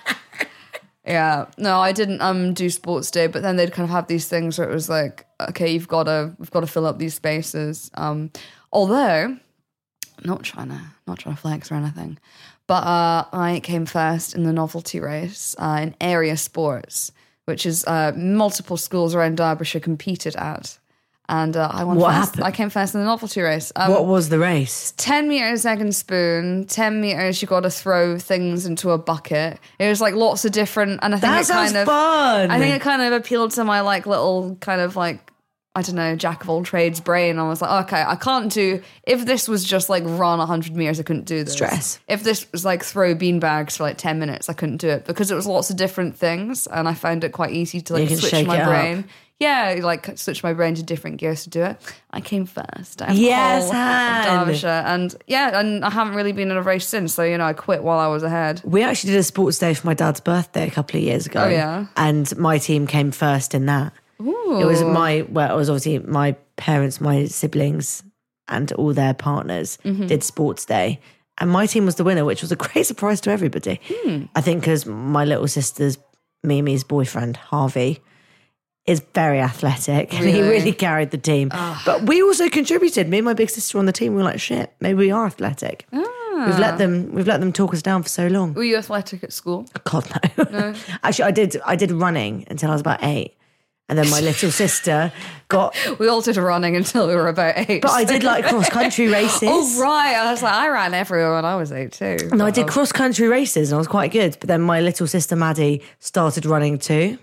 Yeah. No, I didn't um do sports day, but then they'd kind of have these things where it was like, okay, you've got to we've got to fill up these spaces. Um, although, not trying to not trying to flex or anything, but uh, I came first in the novelty race uh, in area sports, which is uh, multiple schools around Derbyshire competed at. And uh, I won What first. happened? I came first in the novelty race. Um, What was the race? ten meters egg and spoon, ten meters you got to throw things into a bucket. It was like lots of different, and I think That it sounds kind of fun. I think it kind of appealed to my like little kind of like I don't know, jack of all trades brain. I was like, okay, I can't do, if this was just like run one hundred meters, I couldn't do this. Stress. If this was like throw beanbags for like ten minutes, I couldn't do it because it was lots of different things and I found it quite easy to You like can switch shake my it up. brain. Yeah, like switch my brain to different gears to do it. I came first. I Yes, whole Han. Derbyshire. And yeah, and I haven't really been in a race since. So, you know, I quit while I was ahead. We actually did a sports day for my dad's birthday a couple of years ago. Oh, yeah? And my team came first in that. Ooh. It was my, well, it was obviously my parents, my siblings, and all their partners Mm-hmm. did sports day. And my team was the winner, which was a great surprise to everybody. Hmm. I think because my little sister's, Mimi's boyfriend, Harvey, is very athletic. And he Really? really carried the team. But we also contributed. Me and my big sister on the team, we were like, shit, maybe we are athletic. We've let them we've let them talk us down for so long. Were you athletic at school? God no. Actually, I did I did running until I was about eight. And then my little sister got We all did running until we were about eight. but I did like cross country races. Oh, right. I was like, I ran everywhere when I was eight too. No, I did But- cross country races and I was quite good. But then my little sister Maddie started running too.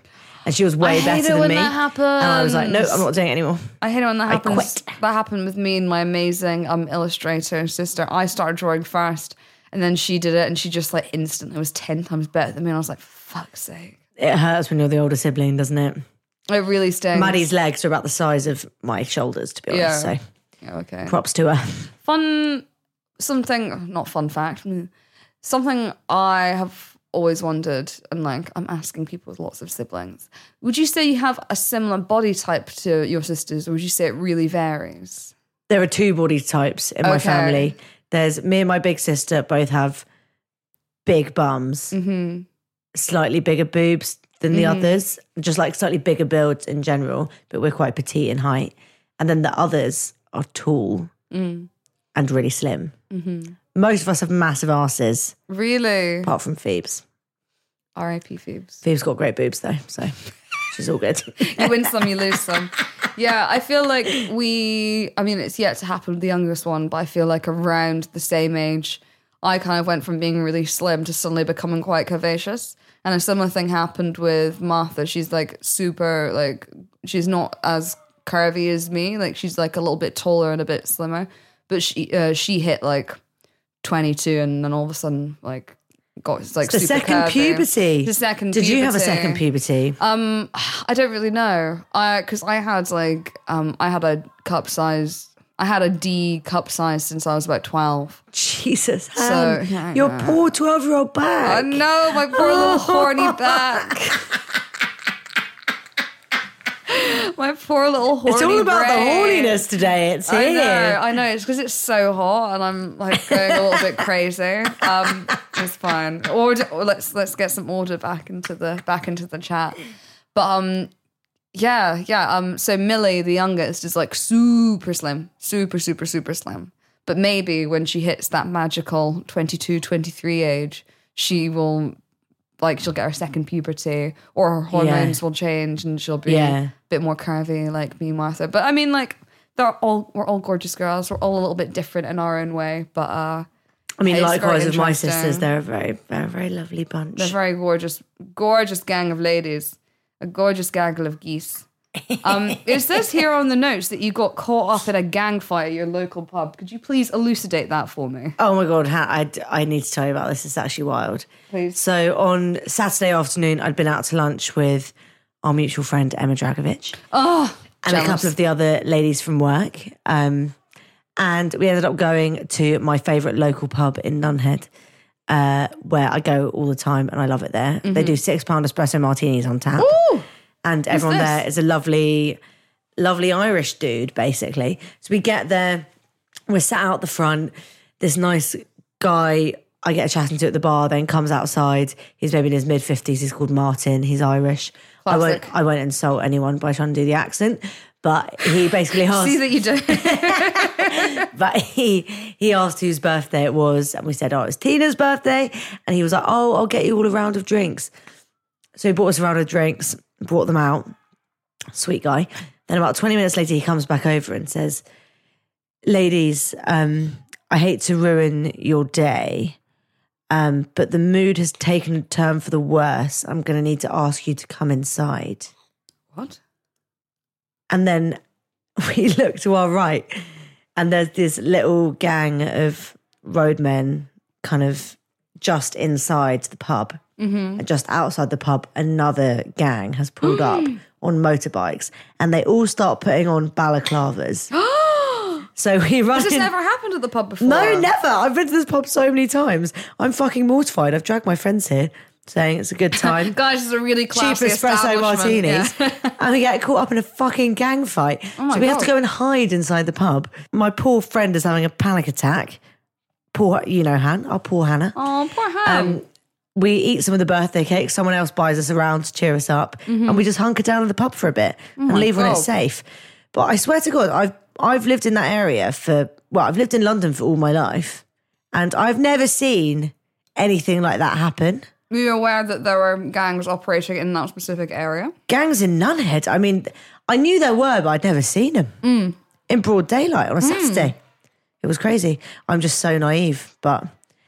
and she was way I hate better it than when me. that happens. And I was like, no, I'm not doing it anymore. I hate it when that I happens. quit. That happened with me and my amazing um, illustrator sister. I started drawing first, and then she did it, and she just like instantly was ten times better than me. And I was like, fuck's sake. It hurts when you're the older sibling, doesn't it? It really stings. Maddie's legs are about the size of my shoulders, to be honest. Yeah. So Yeah, okay. props to her. Fun, something, not fun fact, something I have always wondered, and like I'm asking people with lots of siblings, would you say you have a similar body type to your sisters, or would you say it really varies? There are two body types in my Okay. family. There's me and my big sister both have big bums, Mm-hmm. slightly bigger boobs than the others, just like slightly bigger builds in general, but we're quite petite in height. And then the others are tall Mm. and really slim. Mm-hmm. Most of us have massive asses, Really? apart from Phoebe's. R I P Phoebes. Phoebe's got great boobs though, so she's all good. You win some, you lose some. Yeah, I feel like we, I mean, it's yet to happen with the youngest one, but I feel like around the same age, I kind of went from being really slim to suddenly becoming quite curvaceous. And a similar thing happened with Martha. She's like super, like, she's not as curvy as me. Like, she's like a little bit taller and a bit slimmer. But she uh, she hit like twenty-two, and then all of a sudden, like, got it's like the super second curvy. puberty. The second Did puberty. you have a second puberty? Um, I don't really know. I because I had like um I had a cup size. I had a D cup size since I was about twelve. Jesus, So, Ham, yeah, I your know. poor twelve-year-old back. I know, my poor little horny back. My poor little horny It's all about brain. the horniness today. It's I here. know, I know. It's because it's so hot, and I'm like going a little bit crazy. Um, it's fine. Order, or let's let's get some order back into the back into the chat. But um, yeah, yeah. Um, so Millie, the youngest, is like super slim, super, super, super slim. But maybe when she hits that magical twenty-two, twenty-three age, she will. Like she'll get her second puberty, or her hormones Yeah. will change, and she'll be Yeah. a bit more curvy, like me, Martha. But I mean, like they're all we're all gorgeous girls. We're all a little bit different in our own way. But uh, I mean, hey, it's likewise very with my interesting. sisters, they're a very, very, very lovely bunch. They're a very gorgeous, gorgeous gang of ladies, a gorgeous gaggle of geese. Um, it says here on the notes that you got caught up in a gang fight at your local pub. Could you please elucidate that for me? Oh my God, ha- I, I need to tell you about this. It's actually wild. Please. So on Saturday afternoon, I'd been out to lunch with our mutual friend, Emma Dragovic. Oh, and jealous. a couple of the other ladies from work. Um, and we ended up going to my favourite local pub in Nunhead, uh, where I go all the time and I love it there. Mm-hmm. They do six pound espresso martinis on tap. Ooh, and everyone this? there is a lovely, lovely Irish dude, basically. So we get there, we're sat out the front, this nice guy I get chatting to at the bar, then comes outside. He's maybe in his mid fifties. He's called Martin. He's Irish. I Classic. won't, I won't insult anyone by trying to do the accent, but he basically asked. see that you do. But he he asked whose birthday it was, and we said, "Oh, it's Tina's birthday." And he was like, "Oh, I'll get you all a round of drinks." So he bought us a round of drinks, brought them out. Sweet guy. Then about twenty minutes later, he comes back over and says, "Ladies, um, I hate to ruin your day, um, but the mood has taken a turn for the worse. I'm going to need to ask you to come inside." What? And then we look to our right, and there's this little gang of roadmen kind of just inside the pub. Mm-hmm. And just outside the pub, another gang has pulled up on motorbikes, and they all start putting on balaclavas. So we run Has this in- ever happened at the pub before? No, never. I've been to this pub so many times. I'm fucking mortified. I've dragged my friends here saying it's a good time. Guys, it's a really Cheap classy espresso establishment. martinis. Yeah. And we get caught up in a fucking gang fight. Oh my so we have God. to go and hide inside the pub. My poor friend is having a panic attack. Poor, you know, Han, our poor Hannah. Oh, poor Ham. Um, we eat some of the birthday cake. Someone else buys us around to cheer us up. And we just hunker down in the pub for a bit and leave when it's Mm-hmm. Oh God. safe. But I swear to God, I've I've lived in that area for, well, I've lived in London for all my life. And I've never seen anything like that happen. Were you aware that there were gangs operating in that specific area? Gangs in Nunhead. I mean, I knew there were, but I'd never seen them Mm. in broad daylight on a Saturday. It was crazy. I'm just so naive. But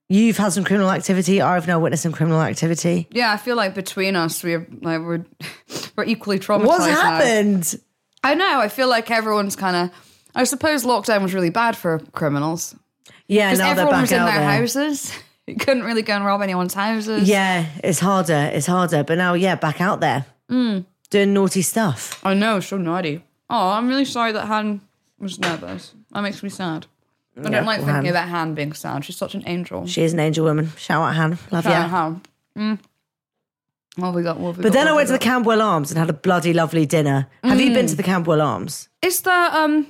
You've had some criminal activity. I've now witnessed some criminal activity. Yeah, I feel like between us, we're like we're we're equally traumatized. What's now. happened? I know. I feel like everyone's kind of. I suppose lockdown was really bad for criminals. Yeah, Because now they're everyone back was in out their there. houses. You couldn't really go and rob anyone's houses. Yeah, it's harder. It's harder. But now, yeah, back out there. Mm. Doing naughty stuff. I know, so naughty. Oh, I'm really sorry that Han was nervous. That makes me sad. I don't Yeah, like poor thinking Han. about Han being sad. She's such an angel. She is an angel woman. Shout out, Han. Love Shout you. out Han. Mm. What have we got? What have we But got? then I What went to have the we got? Camberwell Arms and had a bloody lovely dinner. Have you been to the Camberwell Arms? Is that, um...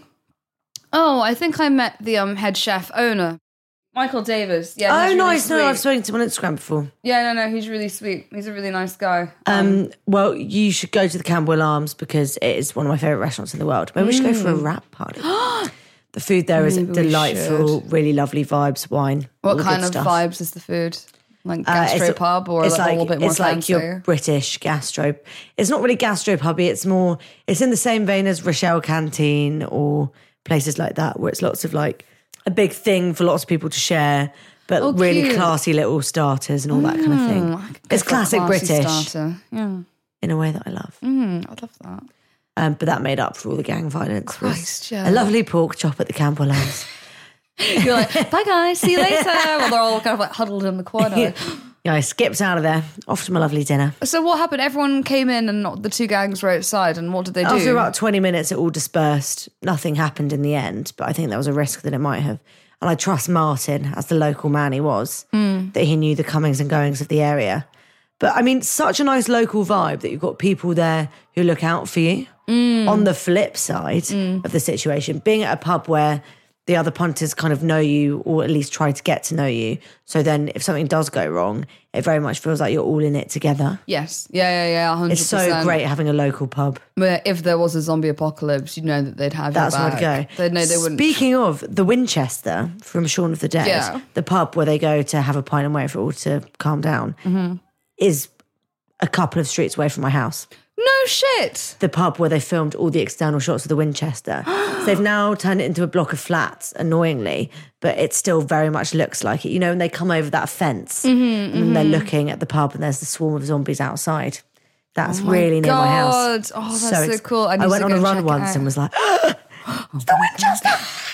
Oh, I think I met the um head chef owner. Michael Davis. Yeah, Oh, he's really nice. No, sweet. I've spoken to him on Instagram before. Yeah, no, no, he's really sweet. He's a really nice guy. Um, well, you should go to the Camberwell Arms because it is one of my favourite restaurants in the world. Maybe we should go for a wrap party. The food there is Maybe we delightful, really lovely vibes, wine. all What the kind good of stuff. vibes is the food? Like Uh, it's- gastro pub or it's like, a little bit more it's like fancy? your British gastro. It's not really gastro pubby. It's more. It's in the same vein as Rochelle Canteen or places like that, where it's lots of like a big thing for lots of people to share, but Oh, really cute. classy little starters and all that kind of thing. Mm, I could go It's for a classic classy British starter. Yeah, in a way that I love. mm, I love that. Um, but that made up for all the gang violence. was Christ, yeah. A lovely pork chop at the Camberwell Arms. You're like, bye guys, see you later. Well, they're all kind of like huddled in the corner. Yeah, I skipped out of there, off to my lovely dinner. So what happened? Everyone came in and the two gangs were outside, and what did they do? After about twenty minutes, it all dispersed. Nothing happened in the end, but I think there was a risk that it might have. And I trust Martin, as the local man he was, Mm. that he knew the comings and goings of the area. But I mean, such a nice local vibe that you've got people there who look out for you. Mm. On the flip side of the situation, being at a pub where the other punters kind of know you or at least try to get to know you. So then if something does go wrong, it very much feels like you're all in it together. Yes. Yeah, yeah, yeah, one hundred It's percent. so great having a local pub. But if there was a zombie apocalypse, you'd know that they'd have That's your where back. I'd go. They'd know they wouldn't. Speaking of the Winchester from Shaun of the Dead, Yeah. the pub where they go to have a pint and wait for it all to calm down, Mm-hmm. is a couple of streets away from my house. No shit. The pub where they filmed all the external shots of the Winchester. So they've now turned it into a block of flats, annoyingly, but it still very much looks like it. You know, when they come over that fence Mm-hmm, and they're looking at the pub and there's the swarm of zombies outside. That's really near my house. God. Oh, that's so ex- cool. I need I went to on go a run check it once out. and was like, it's the Winchester.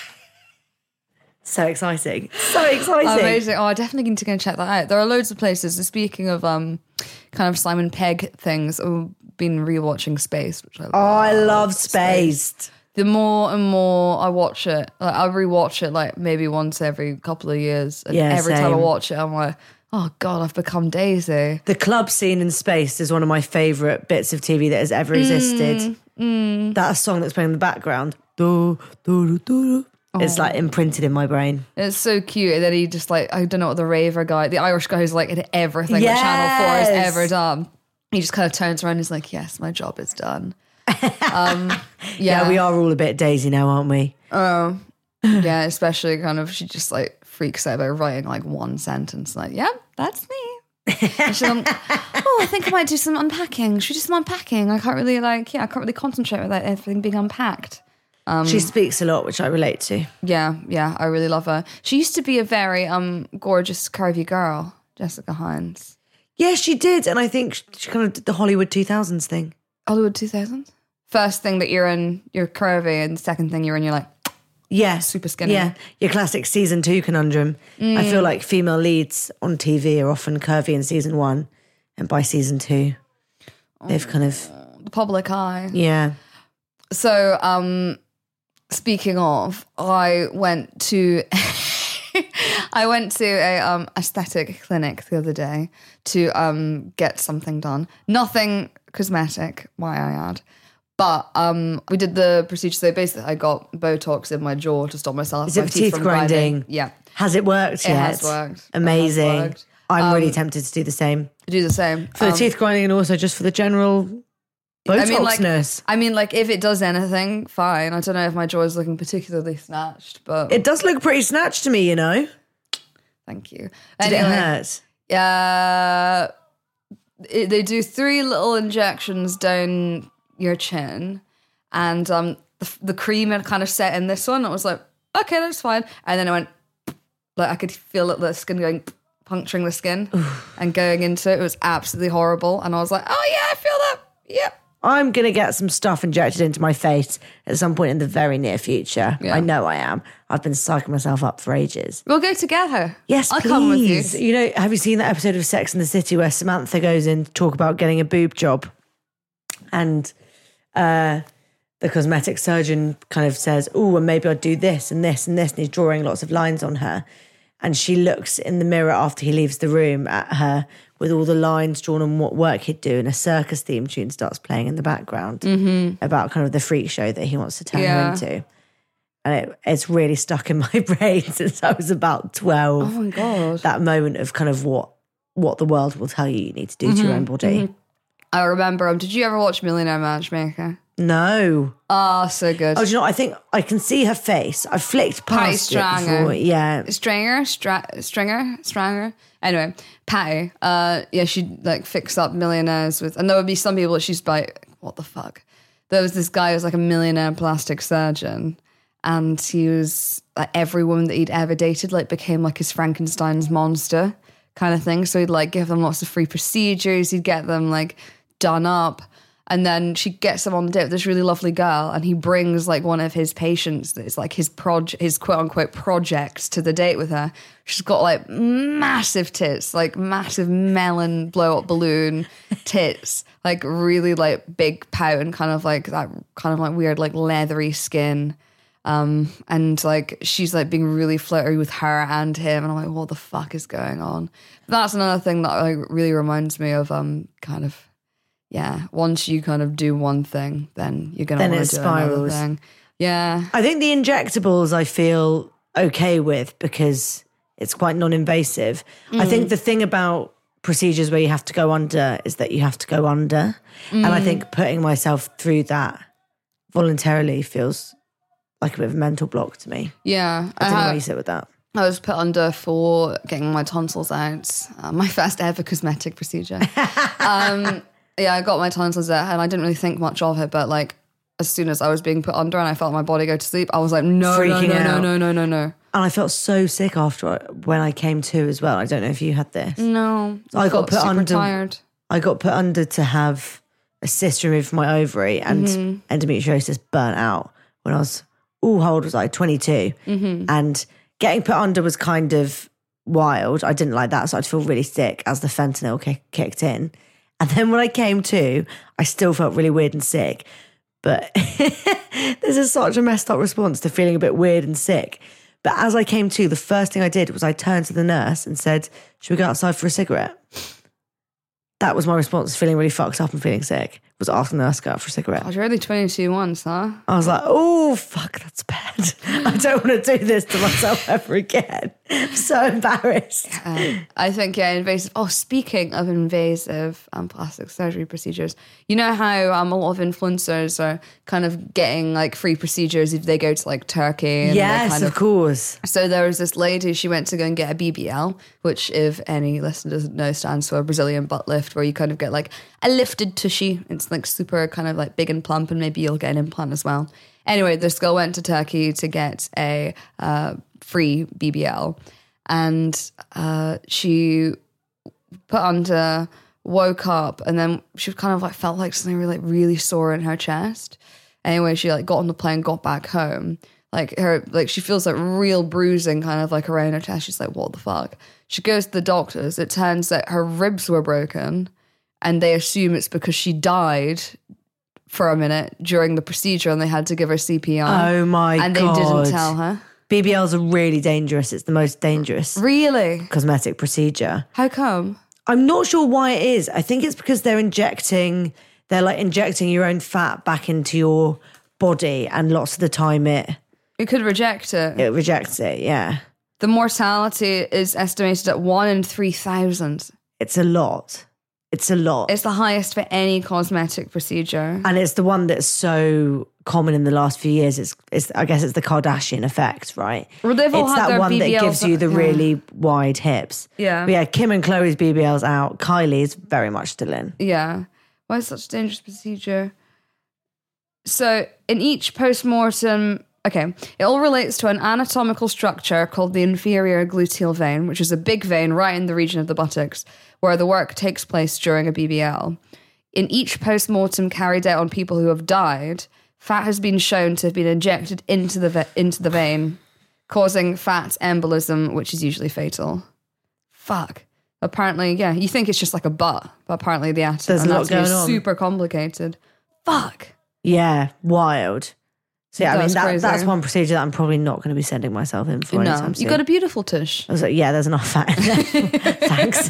So exciting. So exciting. Amazing. Oh, I definitely need to go and check that out. There are loads of places. Speaking of um, kind of Simon Pegg things, I've been rewatching Spaced, which I love. Oh, I love Spaced. The more and more I watch it, like, I rewatch it like maybe once every couple of years. And Yeah, every time I same. watch it, I'm like, oh God, I've become Daisy. The club scene in Spaced is one of my favourite bits of T V that has ever existed. Mm, That song that's playing in the background. Do, do, do, do. It's like imprinted in my brain. It's so cute. And then he just like, I don't know what the raver guy, the Irish guy who's like in everything that Channel four has Yes. ever done. He just kind of turns around and is like, yes, my job is done. Um, yeah. Yeah, we are all a bit Daisy now, aren't we? Oh, yeah, especially kind of, she just like freaks out about writing like one sentence. Like, yeah, that's me. And she's like, oh, I think I might do some unpacking. Should we do some unpacking? I can't really like, yeah, I can't really concentrate without everything being unpacked. she speaks a lot, which I relate to. Yeah, yeah, I really love her. She used to be a very um gorgeous, curvy girl, Jessica Hines. Yeah, she did. And I think she kind of did the Hollywood two thousands thing. Hollywood two thousand? First thing that you're in, you're curvy, and the second thing you're in, you're like, Yeah. super skinny. Yeah. Your classic season two conundrum. I feel like female leads on T V are often curvy in season one. And by season two, they've kind of, the public eye. yeah. So, um, speaking of, I went to I went to a um, aesthetic clinic the other day to um, get something done. Nothing cosmetic, might I add. But um, we did the procedure. So basically, I got Botox in my jaw to stop myself. Is it my teeth from grinding? Yeah, Has it worked it yet? has worked. Amazing. It has worked. I'm really tempted to do the same. Do the same For Um, the teeth grinding and also just for the general Botoxness. I mean, like, I mean, like, if it does anything, fine. I don't know if my jaw is looking particularly snatched, but it does look pretty snatched to me, you know. thank you. Did Anyway, it hurt? Yeah, it, they do three little injections down your chin, and um, the, the cream had kind of set in this one. I was like, okay, that's fine. And then it went, Like I could feel it, the skin going, puncturing the skin and going into it. It was absolutely horrible. And I was like, oh yeah, I feel that. Yep. I'm going to get some stuff injected into my face at some point in the very near future. Yeah. I know I am. I've been psyching myself up for ages. We'll go together. Yes, I'll please. come with you. You know, have you seen that episode of Sex and the City where Samantha goes in to talk about getting a boob job? And uh, the cosmetic surgeon kind of says, oh, and maybe I'll do this and this and this. And he's drawing lots of lines on her. And she looks in the mirror after he leaves the room at her with all the lines drawn on what work he'd do, and a circus theme tune starts playing in the background mm-hmm. about kind of the freak show that he wants to turn yeah. her into. And it, it's really stuck in my brain since I was about twelve. Oh my God. That moment of kind of what what the world will tell you you need to do mm-hmm. to your own body. Mm-hmm. I remember, um, did you ever watch Millionaire Matchmaker? No. Oh, so good. Oh, do you know what? I think I can see her face. I flicked past Patty it before. Yeah. Stringer, Stra- Stringer, Stranger. Anyway, Patty, uh, yeah, she'd like fix up millionaires with, and there would be some people that she's like, what the fuck? There was this guy who was like a millionaire plastic surgeon, and he was like, every woman that he'd ever dated like became like his Frankenstein's monster kind of thing. So he'd like give them lots of free procedures. He'd get them like done up. And then she gets him on the date with this really lovely girl, and he brings like one of his patients that's like his proj- his quote unquote projects to the date with her. She's got like massive tits, like massive melon blow up balloon tits, like really like big pout and kind of like that kind of like weird like leathery skin. Um, and like she's like being really flirty with her and him, and I'm like, what the fuck is going on? But that's another thing that like really reminds me of um kind of. Yeah, once you kind of do one thing, then you're going to want to do another thing. Yeah. I think the injectables I feel okay with because it's quite non-invasive. Mm. I think the thing about procedures where you have to go under is that you have to go under. Mm. And I think putting myself through that voluntarily feels like a bit of a mental block to me. Yeah. I don't I know ha- how you sit with that. I was put under for getting my tonsils out. Uh, my first ever cosmetic procedure. um Yeah, I got my tonsils out and I didn't really think much of it, but like as soon as I was being put under and I felt my body go to sleep, I was like, no, Freaking no, no, out. no, no, no, no, no. And I felt so sick after I, when I came to as well. I don't know if you had this. No, I, I got put super under. Tired. I got put under to have a cyst removed from my ovary and mm-hmm. endometriosis burnt out when I was, oh, how old was I? twenty-two. Mm-hmm. And getting put under was kind of wild. I didn't like that, so I'd feel really sick as the fentanyl kick, kicked in. And then when I came to, I still felt really weird and sick. But this is such a messed up response to feeling a bit weird and sick. But as I came to, the first thing I did was I turned to the nurse and said, should we go outside for a cigarette? That was my response to feeling really fucked up and feeling sick, was asking the nurse to go out for a cigarette. I was really twenty-two once, huh? I was like, oh, fuck, that's bad. I don't want to do this to myself ever again. I'm so embarrassed. Uh, I think, yeah, invasive. Oh, speaking of invasive um, plastic surgery procedures, you know how um, a lot of influencers are kind of getting like free procedures if they go to like Turkey? And yes, kind of, of course. So there was this lady, she went to go and get a B B L, which if any listener doesn't know stands for Brazilian butt lift, where you kind of get like a lifted tushy. It's like super kind of like big and plump, and maybe you'll get an implant as well. Anyway, this girl went to Turkey to get a uh, free B B L, and uh, she put under, woke up, and then she kind of like felt like something really, like really sore in her chest. Anyway, she like got on the plane, got back home. Like her, like she feels like real bruising kind of like around her chest. She's like, what the fuck? She goes to the doctors. It turns out her ribs were broken, and they assume it's because she died for a minute during the procedure and they had to give her C P R. Oh my and God. And they didn't tell her. B B Ls are really dangerous. It's the most dangerous really cosmetic procedure. How come? I'm not sure why it is. I think it's because they're injecting, they're like injecting your own fat back into your body, and lots of the time it... It could reject it. It rejects it, yeah. The mortality is estimated at one in three thousand. It's a lot. It's a lot. It's the highest for any cosmetic procedure. And it's the one that's so common in the last few years. It's, it's I guess it's the Kardashian effect, right? Well, they've all it's had that their one B B Ls that gives you the yeah. really wide hips. Yeah. But yeah, Kim and Khloe's B B L's out. Kylie's very much still in. Yeah. Why is such a dangerous procedure? So in each post-mortem Okay. It all relates to an anatomical structure called the inferior gluteal vein, which is a big vein right in the region of the buttocks, where the work takes place during a B B L. In each post-mortem carried out on people who have died, fat has been shown to have been injected into the ve- into the vein, causing fat embolism, which is usually fatal. Fuck. Apparently, yeah, you think it's just like a butt, but apparently the at- There's a lot anatomy is going on. super complicated. Fuck. Yeah, wild. So yeah, I mean, That's that, crazy. that's one procedure that I'm probably not going to be sending myself in for No, anytime soon. you got a beautiful tush. I was like, yeah, there's enough fat in there. Thanks.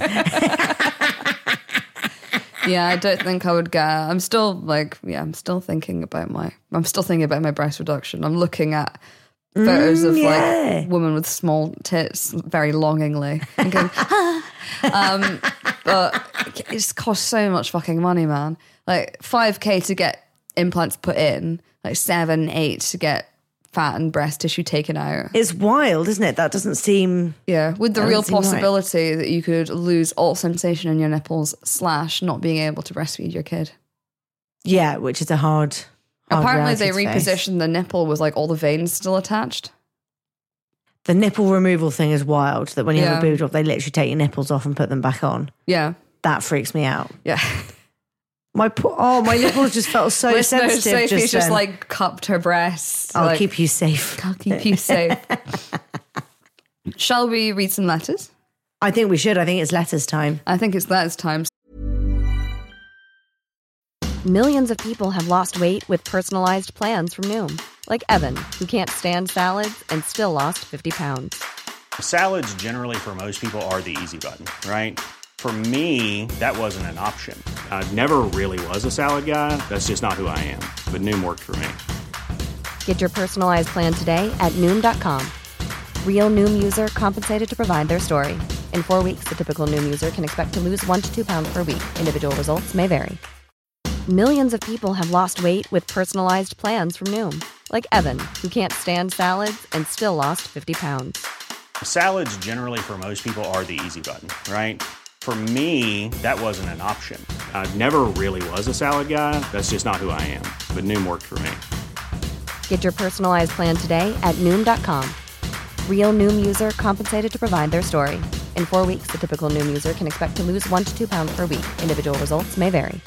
Yeah, I don't think I would get. I'm still like, yeah, I'm still thinking about my. I'm still thinking about my breast reduction. I'm looking at photos Mm, of yeah. like women with small tits very longingly, and going, ah. um, but it's cost so much fucking money, man. Like five k to get implants put in, like seven, eight to get fat and breast tissue taken out. It's wild, isn't it? That doesn't seem... Yeah, with the That real doesn't seem right. possibility that you could lose all sensation in your nipples slash not being able to breastfeed your kid. Yeah, which is a hard, hard Apparently they reality to face. repositioned the nipple with like all the veins still attached. The nipple removal thing is wild, that when you have Yeah. a boob job, they literally take your nipples off and put them back on. Yeah. That freaks me out. Yeah. My poor, oh, my nipples just felt so Listeners, sensitive. Sophie's just, just then. like cupped her breast. I'll like, keep you safe. I'll keep you safe. Shall we read some letters? I think we should. I think it's letters time. I think it's letters time. Millions of people have lost weight with personalized plans from Noom. Like Evan, who can't stand salads and still lost fifty pounds. Salads generally for most people are the easy button, right? For me, that wasn't an option. I never really was a salad guy. That's just not who I am. But Noom worked for me. Get your personalized plan today at Noom dot com. Real Noom user compensated to provide their story. In four weeks, the typical Noom user can expect to lose one to two pounds per week. Individual results may vary. Millions of people have lost weight with personalized plans from Noom. Like Evan, who can't stand salads and still lost fifty pounds. Salads generally for most people are the easy button, right? For me, that wasn't an option. I never really was a salad guy. That's just not who I am. But Noom worked for me. Get your personalized plan today at Noom dot com. Real Noom user compensated to provide their story. In four weeks, the typical Noom user can expect to lose one to two pounds per week. Individual results may vary.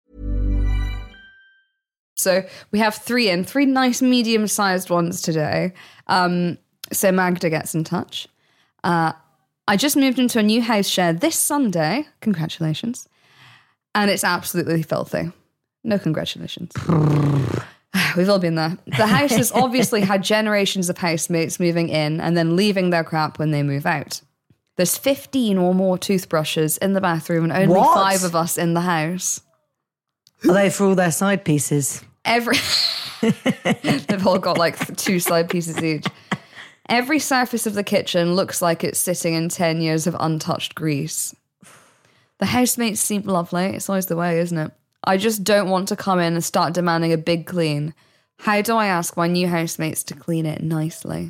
So we have three in, three nice medium-sized ones today. Um, so Magda gets in touch. Uh, I just moved into a new house share this Sunday. Congratulations. And it's absolutely filthy. No congratulations. We've all been there. The house has obviously had generations of housemates moving in and then leaving their crap when they move out. There's fifteen or more toothbrushes in the bathroom and only What? five of us in the house. Are they for all their side pieces? Every They've all got like two side pieces each. Every surface of the kitchen looks like it's sitting in ten years of untouched grease. The housemates seem lovely. It's always the way, isn't it? I just don't want to come in and start demanding a big clean. How do I ask my new housemates to clean it nicely?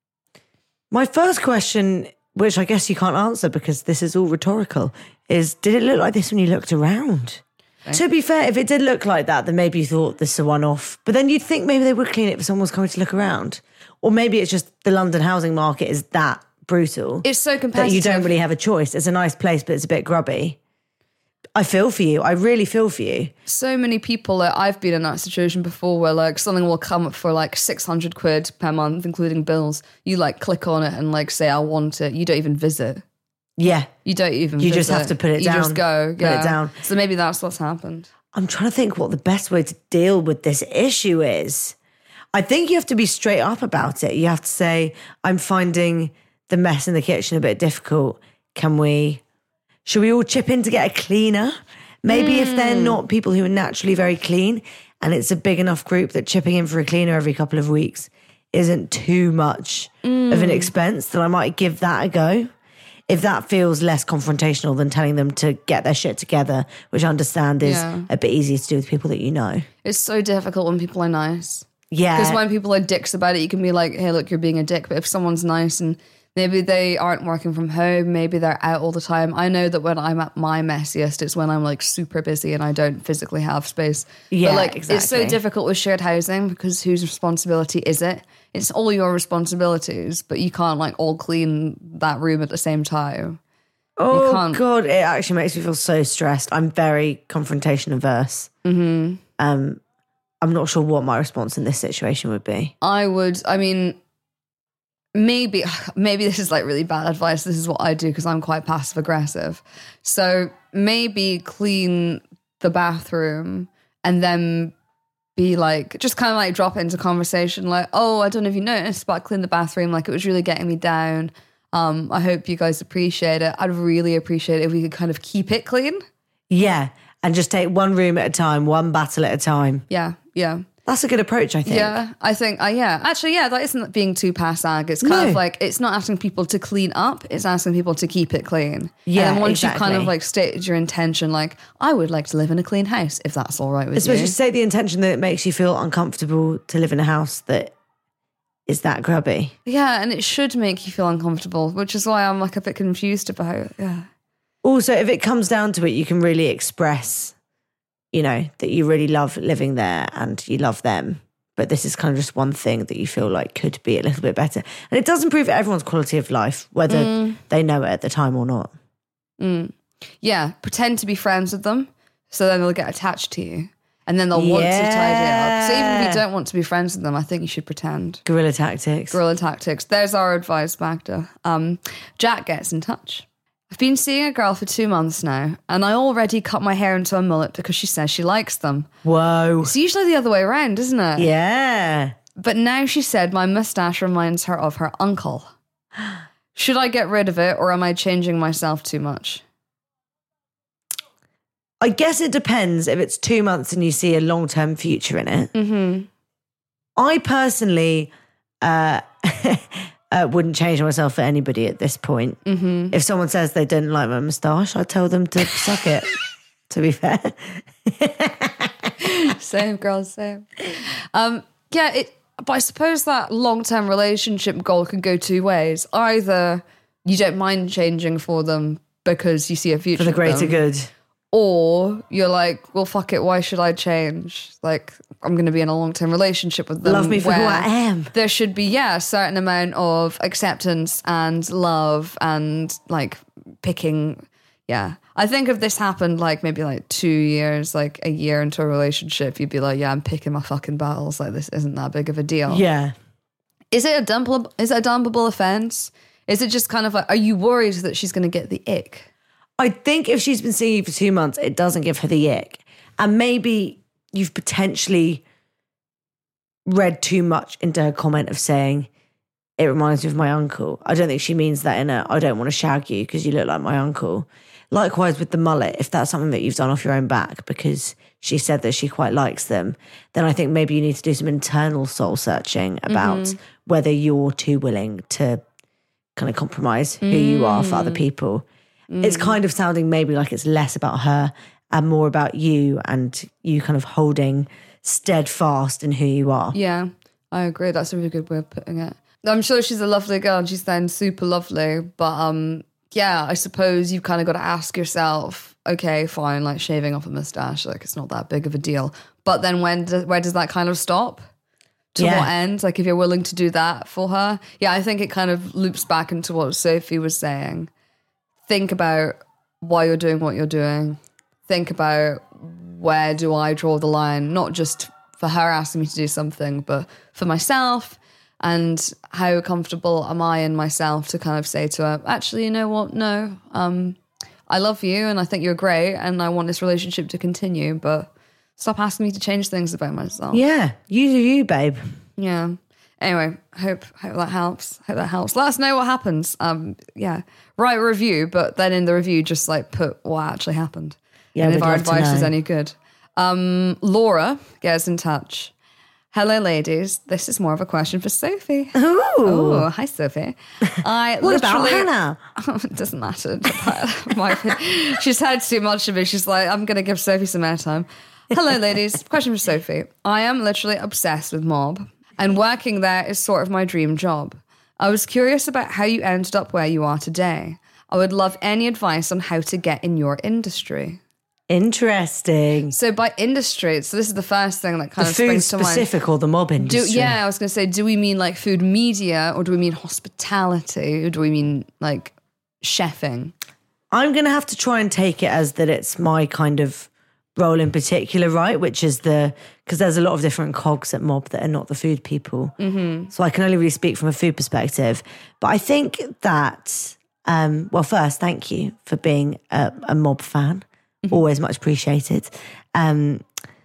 My first question, which I guess you can't answer because this is all rhetorical, is did it look like this when you looked around? To be fair, if it did look like that, then maybe you thought this is a one-off. But then you'd think maybe they would clean it if someone was coming to look around. Or maybe it's just the London housing market is that brutal. It's so that competitive. you don't really have a choice. It's a nice place, but it's a bit grubby. I feel for you. I really feel for you. So many people, like, I've been in that situation before where like something will come up for like six hundred quid per month, including bills. You like click on it and like say, I want it. You don't even visit. Yeah. You don't even You just visit. have to put it you down. You just go. Put it yeah. down. So maybe that's what's happened. I'm trying to think what the best way to deal with this issue is. I think you have to be straight up about it. You have to say, I'm finding the mess in the kitchen a bit difficult. Can we, should we all chip in to get a cleaner? Maybe mm. if they're not people who are naturally very clean and it's a big enough group that chipping in for a cleaner every couple of weeks isn't too much mm. of an expense, then I might give that a go. If that feels less confrontational than telling them to get their shit together, which I understand is Yeah. a bit easier to do with people that you know. It's so difficult when people are nice. Yeah. Because when people are dicks about it, you can be like, hey, look, you're being a dick. But if someone's nice and Maybe they aren't working from home. Maybe they're out all the time. I know that when I'm at my messiest, it's when I'm like super busy and I don't physically have space. Yeah, but like exactly. It's so difficult with shared housing because whose responsibility is it? It's all your responsibilities, but you can't like all clean that room at the same time. Oh, You can't- God, it actually makes me feel so stressed. I'm very confrontation averse. Mm-hmm. Um, I'm not sure what my response in this situation would be. I would, I mean, maybe, maybe this is like really bad advice. This is what I do because I'm quite passive aggressive. So maybe clean the bathroom and then be like, just kind of like drop it into conversation like, oh, I don't know if you noticed, but I cleaned the bathroom. Like it was really getting me down. Um, I hope you guys appreciate it. I'd really appreciate it if we could kind of keep it clean. Yeah, and just take one room at a time, one battle at a time. Yeah, yeah. That's a good approach, I think. Yeah, I think, uh, yeah. Actually, yeah, that isn't being too pass-ag. It's kind No. of like, it's not asking people to clean up, it's asking people to keep it clean. Yeah, And then once you've kind exactly. of like stated your intention, like, I would like to live in a clean house, if that's all right with Especially you. say the intention that it makes you feel uncomfortable to live in a house that is that grubby. Yeah, and it should make you feel uncomfortable, which is why I'm like a bit confused about, yeah. Also, if it comes down to it, you can really express, you know, that you really love living there and you love them. But this is kind of just one thing that you feel like could be a little bit better. And it does improve everyone's quality of life, whether Mm. they know it at the time or not. Yeah, pretend to be friends with them, so then they'll get attached to you. And then they'll want to tidy it up. So even if Yeah. you don't want to be friends with them, I think you should pretend. Guerrilla tactics. Guerrilla tactics. There's our advice, Magda. Um, Jack gets in touch. I've been seeing a girl for two months now, and I already cut my hair into a mullet because she says she likes them. Whoa. It's usually the other way around, isn't it? Yeah. But now she said my mustache reminds her of her uncle. Should I get rid of it, or am I changing myself too much? I guess it depends if it's two months and you see a long-term future in it. Mm-hmm. I personally uh, uh, wouldn't change myself for anybody at this point. Mm-hmm. If someone says they didn't like my moustache, I'd tell them to suck it, to be fair. Same, girl, same. Um, yeah, it. But I suppose that long-term relationship goal can go two ways. Either you don't mind changing for them because you see a future For the with greater them, good. or you're like, well, fuck it, why should I change? Like, I'm going to be in a long-term relationship with them. Love me for who where I am. There should be, yeah, a certain amount of acceptance and love and like picking, yeah. I think if this happened like maybe like two years, like a year into a relationship, you'd be like, yeah, I'm picking my fucking battles. Like, this isn't that big of a deal. Yeah. Is it a dumpable, is it a dumpable offense? Is it just kind of like, are you worried that she's going to get the ick? I think if she's been seeing you for two months, it doesn't give her the ick. And maybe you've potentially read too much into her comment of saying, it reminds me of my uncle. I don't think she means that in a, I don't want to shag you because you look like my uncle. Likewise with the mullet, if that's something that you've done off your own back because she said that she quite likes them, then I think maybe you need to do some internal soul searching about mm-hmm. whether you're too willing to kind of compromise who mm. you are for other people. Mm. It's kind of sounding maybe like it's less about her and more about you and you kind of holding steadfast in who you are. Yeah, I agree. That's a really good way of putting it. I'm sure she's a lovely girl and she sounds super lovely, but um, yeah, I suppose you've kind of got to ask yourself, okay, fine, like shaving off a mustache, like it's not that big of a deal. But then when do, where does that kind of stop? To yeah. what end? Like if you're willing to do that for her? Yeah, I think it kind of loops back into what Sophie was saying. Think about why you're doing what you're doing. Think about where do I draw the line, not just for her asking me to do something, but for myself. And how comfortable am I in myself to kind of say to her, actually, you know what? No, um, I love you and I think you're great and I want this relationship to continue, but stop asking me to change things about myself. Yeah, you do you, babe. Yeah. Anyway, hope hope that helps. Hope that helps. Let us know what happens. Um, yeah, write a review, but then in the review, just like put what actually happened. Yeah, and if we'd our love to advice is know. any good. Um, Laura gets in touch. Hello, ladies. This is more of a question for Sophie. Ooh. Oh, hi, Sophie. I What about literally- Hannah? Oh, it doesn't matter. My, she's had too much of it. She's like, I'm going to give Sophie some airtime. Hello, ladies. Question for Sophie. I am literally obsessed with Mob, and working there is sort of my dream job. I was curious about how you ended up where you are today. I would love any advice on how to get in your industry. Interesting. So by industry, so this is the first thing that kind the of food springs to mind. specific or the mob industry? Do, yeah, I was going to say, do we mean like food media or do we mean hospitality or do we mean like chefing? I'm going to have to try and take it as that it's my kind of role in particular, right? Which is the, because there's a lot of different cogs at Mob that are not the food people. Mm-hmm. So I can only really speak from a food perspective. But I think that, um, well, first, thank you for being a, a Mob fan. Mm-hmm. Always much appreciated. Um,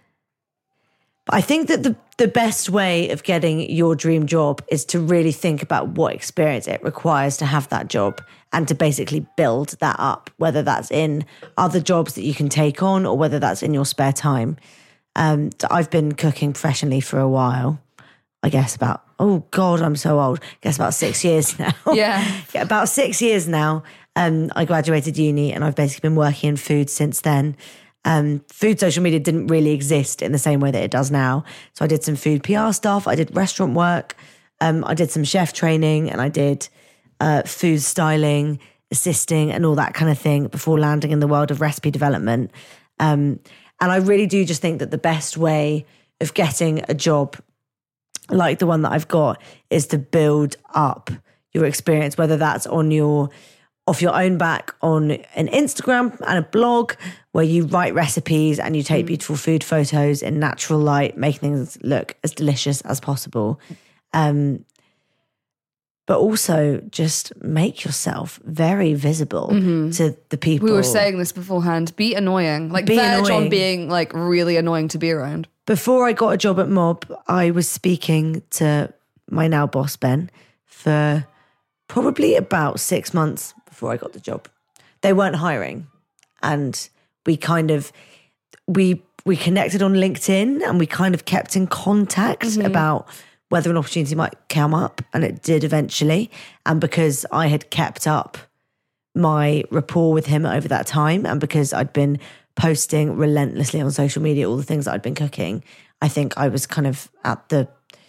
but I think that the, the best way of getting your dream job is to really think about what experience it requires to have that job and to basically build that up, whether that's in other jobs that you can take on or whether that's in your spare time. Um, so I've been cooking professionally for a while, I guess about, oh God, I'm so old. I guess about six years now. Yeah. yeah about six years now. Um, I graduated uni and I've basically been working in food since then. Um, food social media didn't really exist in the same way that it does now. So I did some food P R stuff. I did restaurant work. Um, I did some chef training and I did uh, food styling, assisting and all that kind of thing before landing in the world of recipe development. Um, and I really do just think that the best way of getting a job like the one that I've got is to build up your experience, whether that's on your off your own back on an Instagram and a blog where you write recipes and you take beautiful food photos in natural light, making things look as delicious as possible. Um, but also just make yourself very visible mm-hmm. to the people. We were saying this beforehand. Be annoying. Like Be verge annoying. on being like really annoying to be around. Before I got a job at Mob, I was speaking to my now boss, Ben, for probably about six months before I got the job. They weren't hiring. And we kind of, we we connected on LinkedIn and we kind of kept in contact mm-hmm. about whether an opportunity might come up, and it did eventually. And because I had kept up my rapport with him over that time, and because I'd been posting relentlessly on social media all the things that I'd been cooking, I think I was kind of at the,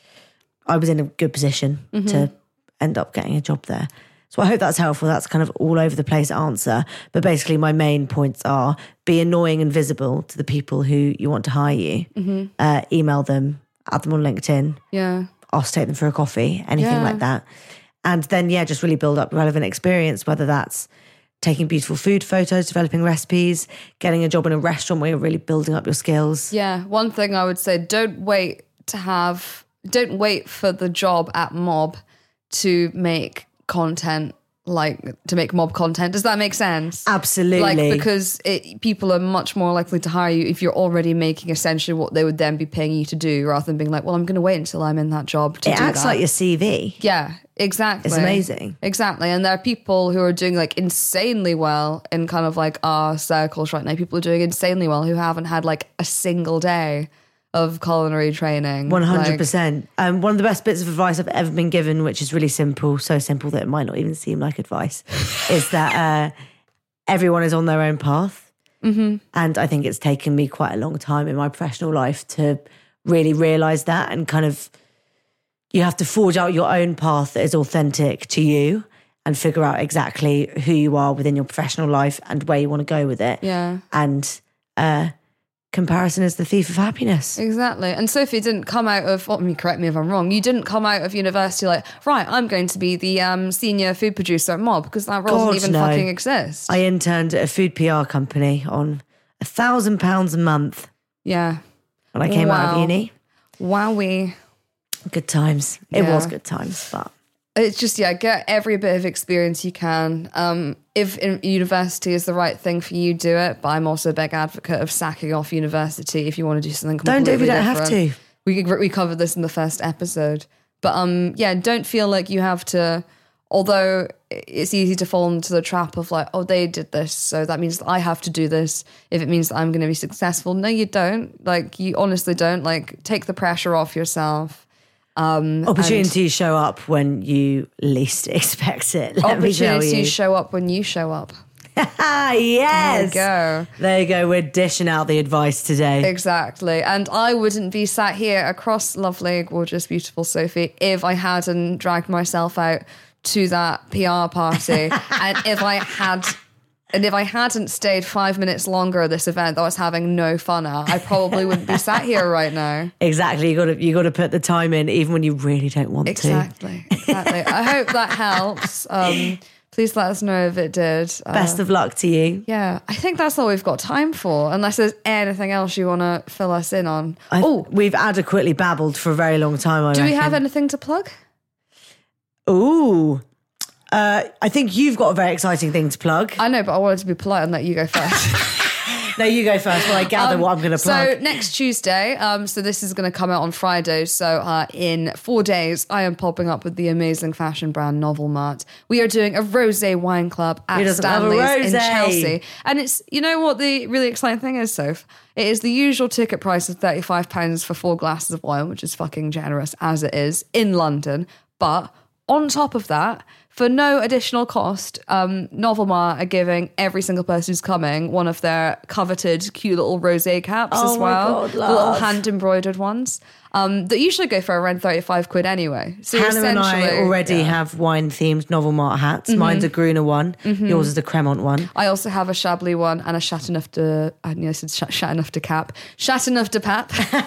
I was in a good position mm-hmm. to end up getting a job there. So I hope that's helpful. That's kind of all over the place answer. But basically my main points are be annoying and visible to the people who you want to hire you. Mm-hmm. Uh, email them, add them on LinkedIn. Yeah. Ask to take them for a coffee, anything yeah. like that. And then, yeah, just really build up relevant experience, whether that's taking beautiful food photos, developing recipes, getting a job in a restaurant where you're really building up your skills. Yeah. One thing I would say, don't wait to have, don't wait for the job at Mob to make content, like to make Mob content. Does that make sense? Absolutely. Like, because it, people are much more likely to hire you if you're already making essentially what they would then be paying you to do, rather than being like, well, I'm going to wait until I'm in that job to it do acts that. like your C V. Yeah, exactly. It's amazing. Exactly. And there are people who are doing like insanely well in kind of like our circles right now. People are doing insanely well who haven't had like a single day of culinary training. one hundred percent. Like, um, one of the best bits of advice I've ever been given, which is really simple, so simple that it might not even seem like advice, is that uh, everyone is on their own path. Mm-hmm. And I think it's taken me quite a long time in my professional life to really realise that, and kind of, you have to forge out your own path that is authentic to you and figure out exactly who you are within your professional life and where you want to go with it. Yeah. And uh comparison is the thief of happiness. Exactly. And Sophie didn't come out of, I mean, correct me if I'm wrong, you didn't come out of university like, right, I'm going to be the um, senior food producer at Mob, because that role God, doesn't even no. fucking exist. I interned at a food P R company on a thousand pounds a month yeah. when I came wow. out of uni. Wowee. Good times. It Yeah. was good times, but It's just, yeah, get every bit of experience you can. Um, if in university is the right thing for you, do it. But I'm also a big advocate of sacking off university if you want to do something completely don't do it if you don't have different. to. We we covered this in the first episode. But um, yeah, don't feel like you have to, although it's easy to fall into the trap of like, oh, they did this, so that means I have to do this if it means that I'm going to be successful. No, you don't. Like, you honestly don't. Like, take the pressure off yourself. Um, Opportunities show up when you least expect it. Let me tell you. Opportunities show up when you show up. Ah, yes. There you go. There you go. We're dishing out the advice today. Exactly. And I wouldn't be sat here across lovely, gorgeous, beautiful Sophie if I hadn't dragged myself out to that P R party. And if I had... And if I hadn't stayed five minutes longer at this event that I was having no fun at, I probably wouldn't be sat here right now. Exactly. You got to you got to put the time in, even when you really don't want exactly, to. Exactly. Exactly. I hope that helps. Um, please let us know if it did. Uh, Best of luck to you. Yeah, I think that's all we've got time for. Unless there's anything else you want to fill us in on. Oh, we've adequately babbled for a very long time. I do reckon. we have anything to plug? Ooh. Uh, I think you've got a very exciting thing to plug. I know, but I wanted to be polite and let you go first. No, you go first while I gather um, what I'm going to plug. So next Tuesday, um, so this is going to come out on Friday. So uh, in four days, I am popping up with the amazing fashion brand Novel Mart. We are doing a rosé wine club at Stanley's in Chelsea. And it's, you know what the really exciting thing is, Soph? It is the usual ticket price of thirty-five pounds for four glasses of wine, which is fucking generous as it is in London. But on top of that, for no additional cost, um, Novel Mart are giving every single person who's coming one of their coveted cute little rosé caps oh as well. My God, the little hand embroidered ones um, that usually go for around thirty-five quid anyway. So Hannah and I already yeah. have wine themed Novel Mart hats. Mm-hmm. Mine's a Gruner one. Mm-hmm. Yours is the Cremont one. I also have a Chablis one and a Chateauneuf de I knew I said Chateauneuf de Cap. Chateauneuf de Pap.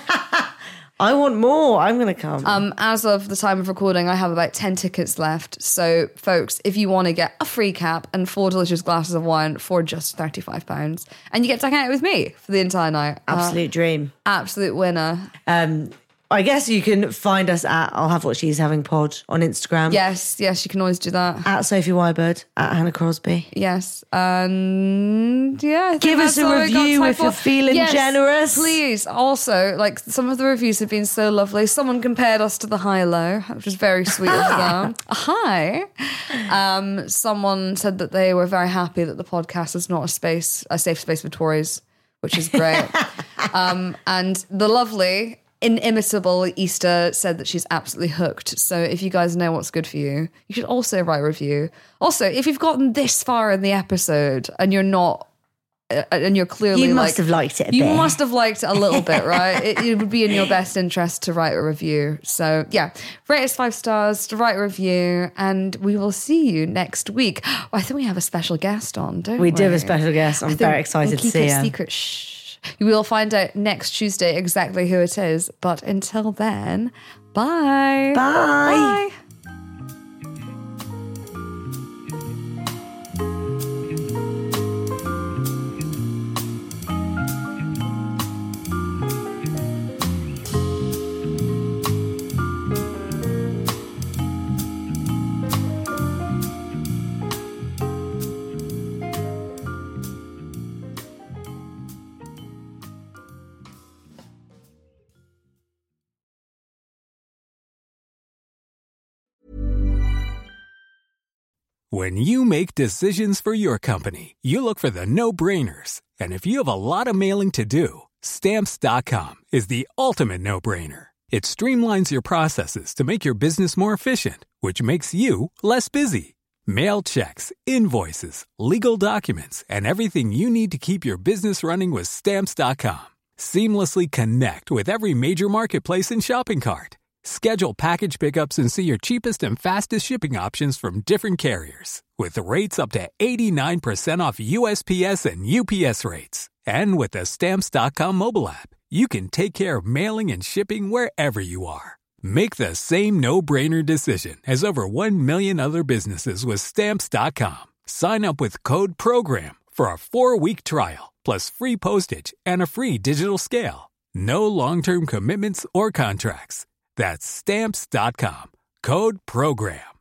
I want more. I'm going to come. Um, as of the time of recording, I have about ten tickets left. So, folks, if you want to get a free cap and four delicious glasses of wine for just thirty-five pounds, and you get to hang out with me for the entire night. Absolute uh, dream. Absolute winner. Um, I guess you can find us at I'll Have What She's Having pod on Instagram. Yes, yes, you can always do that. At Sophie Wybird, at Hannah Crosby. Yes. And yeah. Give us a review if you're feeling yes, generous. Please. Also, like some of the reviews have been so lovely. Someone compared us to the High-Low, which was very sweet of them. Hi. Um, someone said that they were very happy that the podcast is not a space, a safe space for Tories, which is great. um, and the lovely... inimitable Easter said that she's absolutely hooked. So if you guys know what's good for you, you should also write a review. Also, if you've gotten this far in the episode and you're not, uh, and you're clearly you like, must have liked it a you bit. must have liked it a little bit, right? It, it would be in your best interest to write a review. So yeah, rate us five stars, to write a review, and we will see you next week. Oh, I think we have a special guest on, don't we? We do have a special guest. I'm very excited we'll to see her. Secret. Shh. You will find out next Tuesday exactly who it is. But until then, bye. Bye. Bye. When you make decisions for your company, you look for the no-brainers. And if you have a lot of mailing to do, Stamps dot com is the ultimate no-brainer. It streamlines your processes to make your business more efficient, which makes you less busy. Mail checks, invoices, legal documents, and everything you need to keep your business running with Stamps dot com. Seamlessly connect with every major marketplace and shopping cart. Schedule package pickups and see your cheapest and fastest shipping options from different carriers. With rates up to eighty-nine percent off U S P S and U P S rates. And with the Stamps dot com mobile app, you can take care of mailing and shipping wherever you are. Make the same no-brainer decision as over one million other businesses with Stamps dot com. Sign up with code PROGRAM for a four-week trial, plus free postage and a free digital scale. No long-term commitments or contracts. That's Stamps dot com. Code PROGRAM.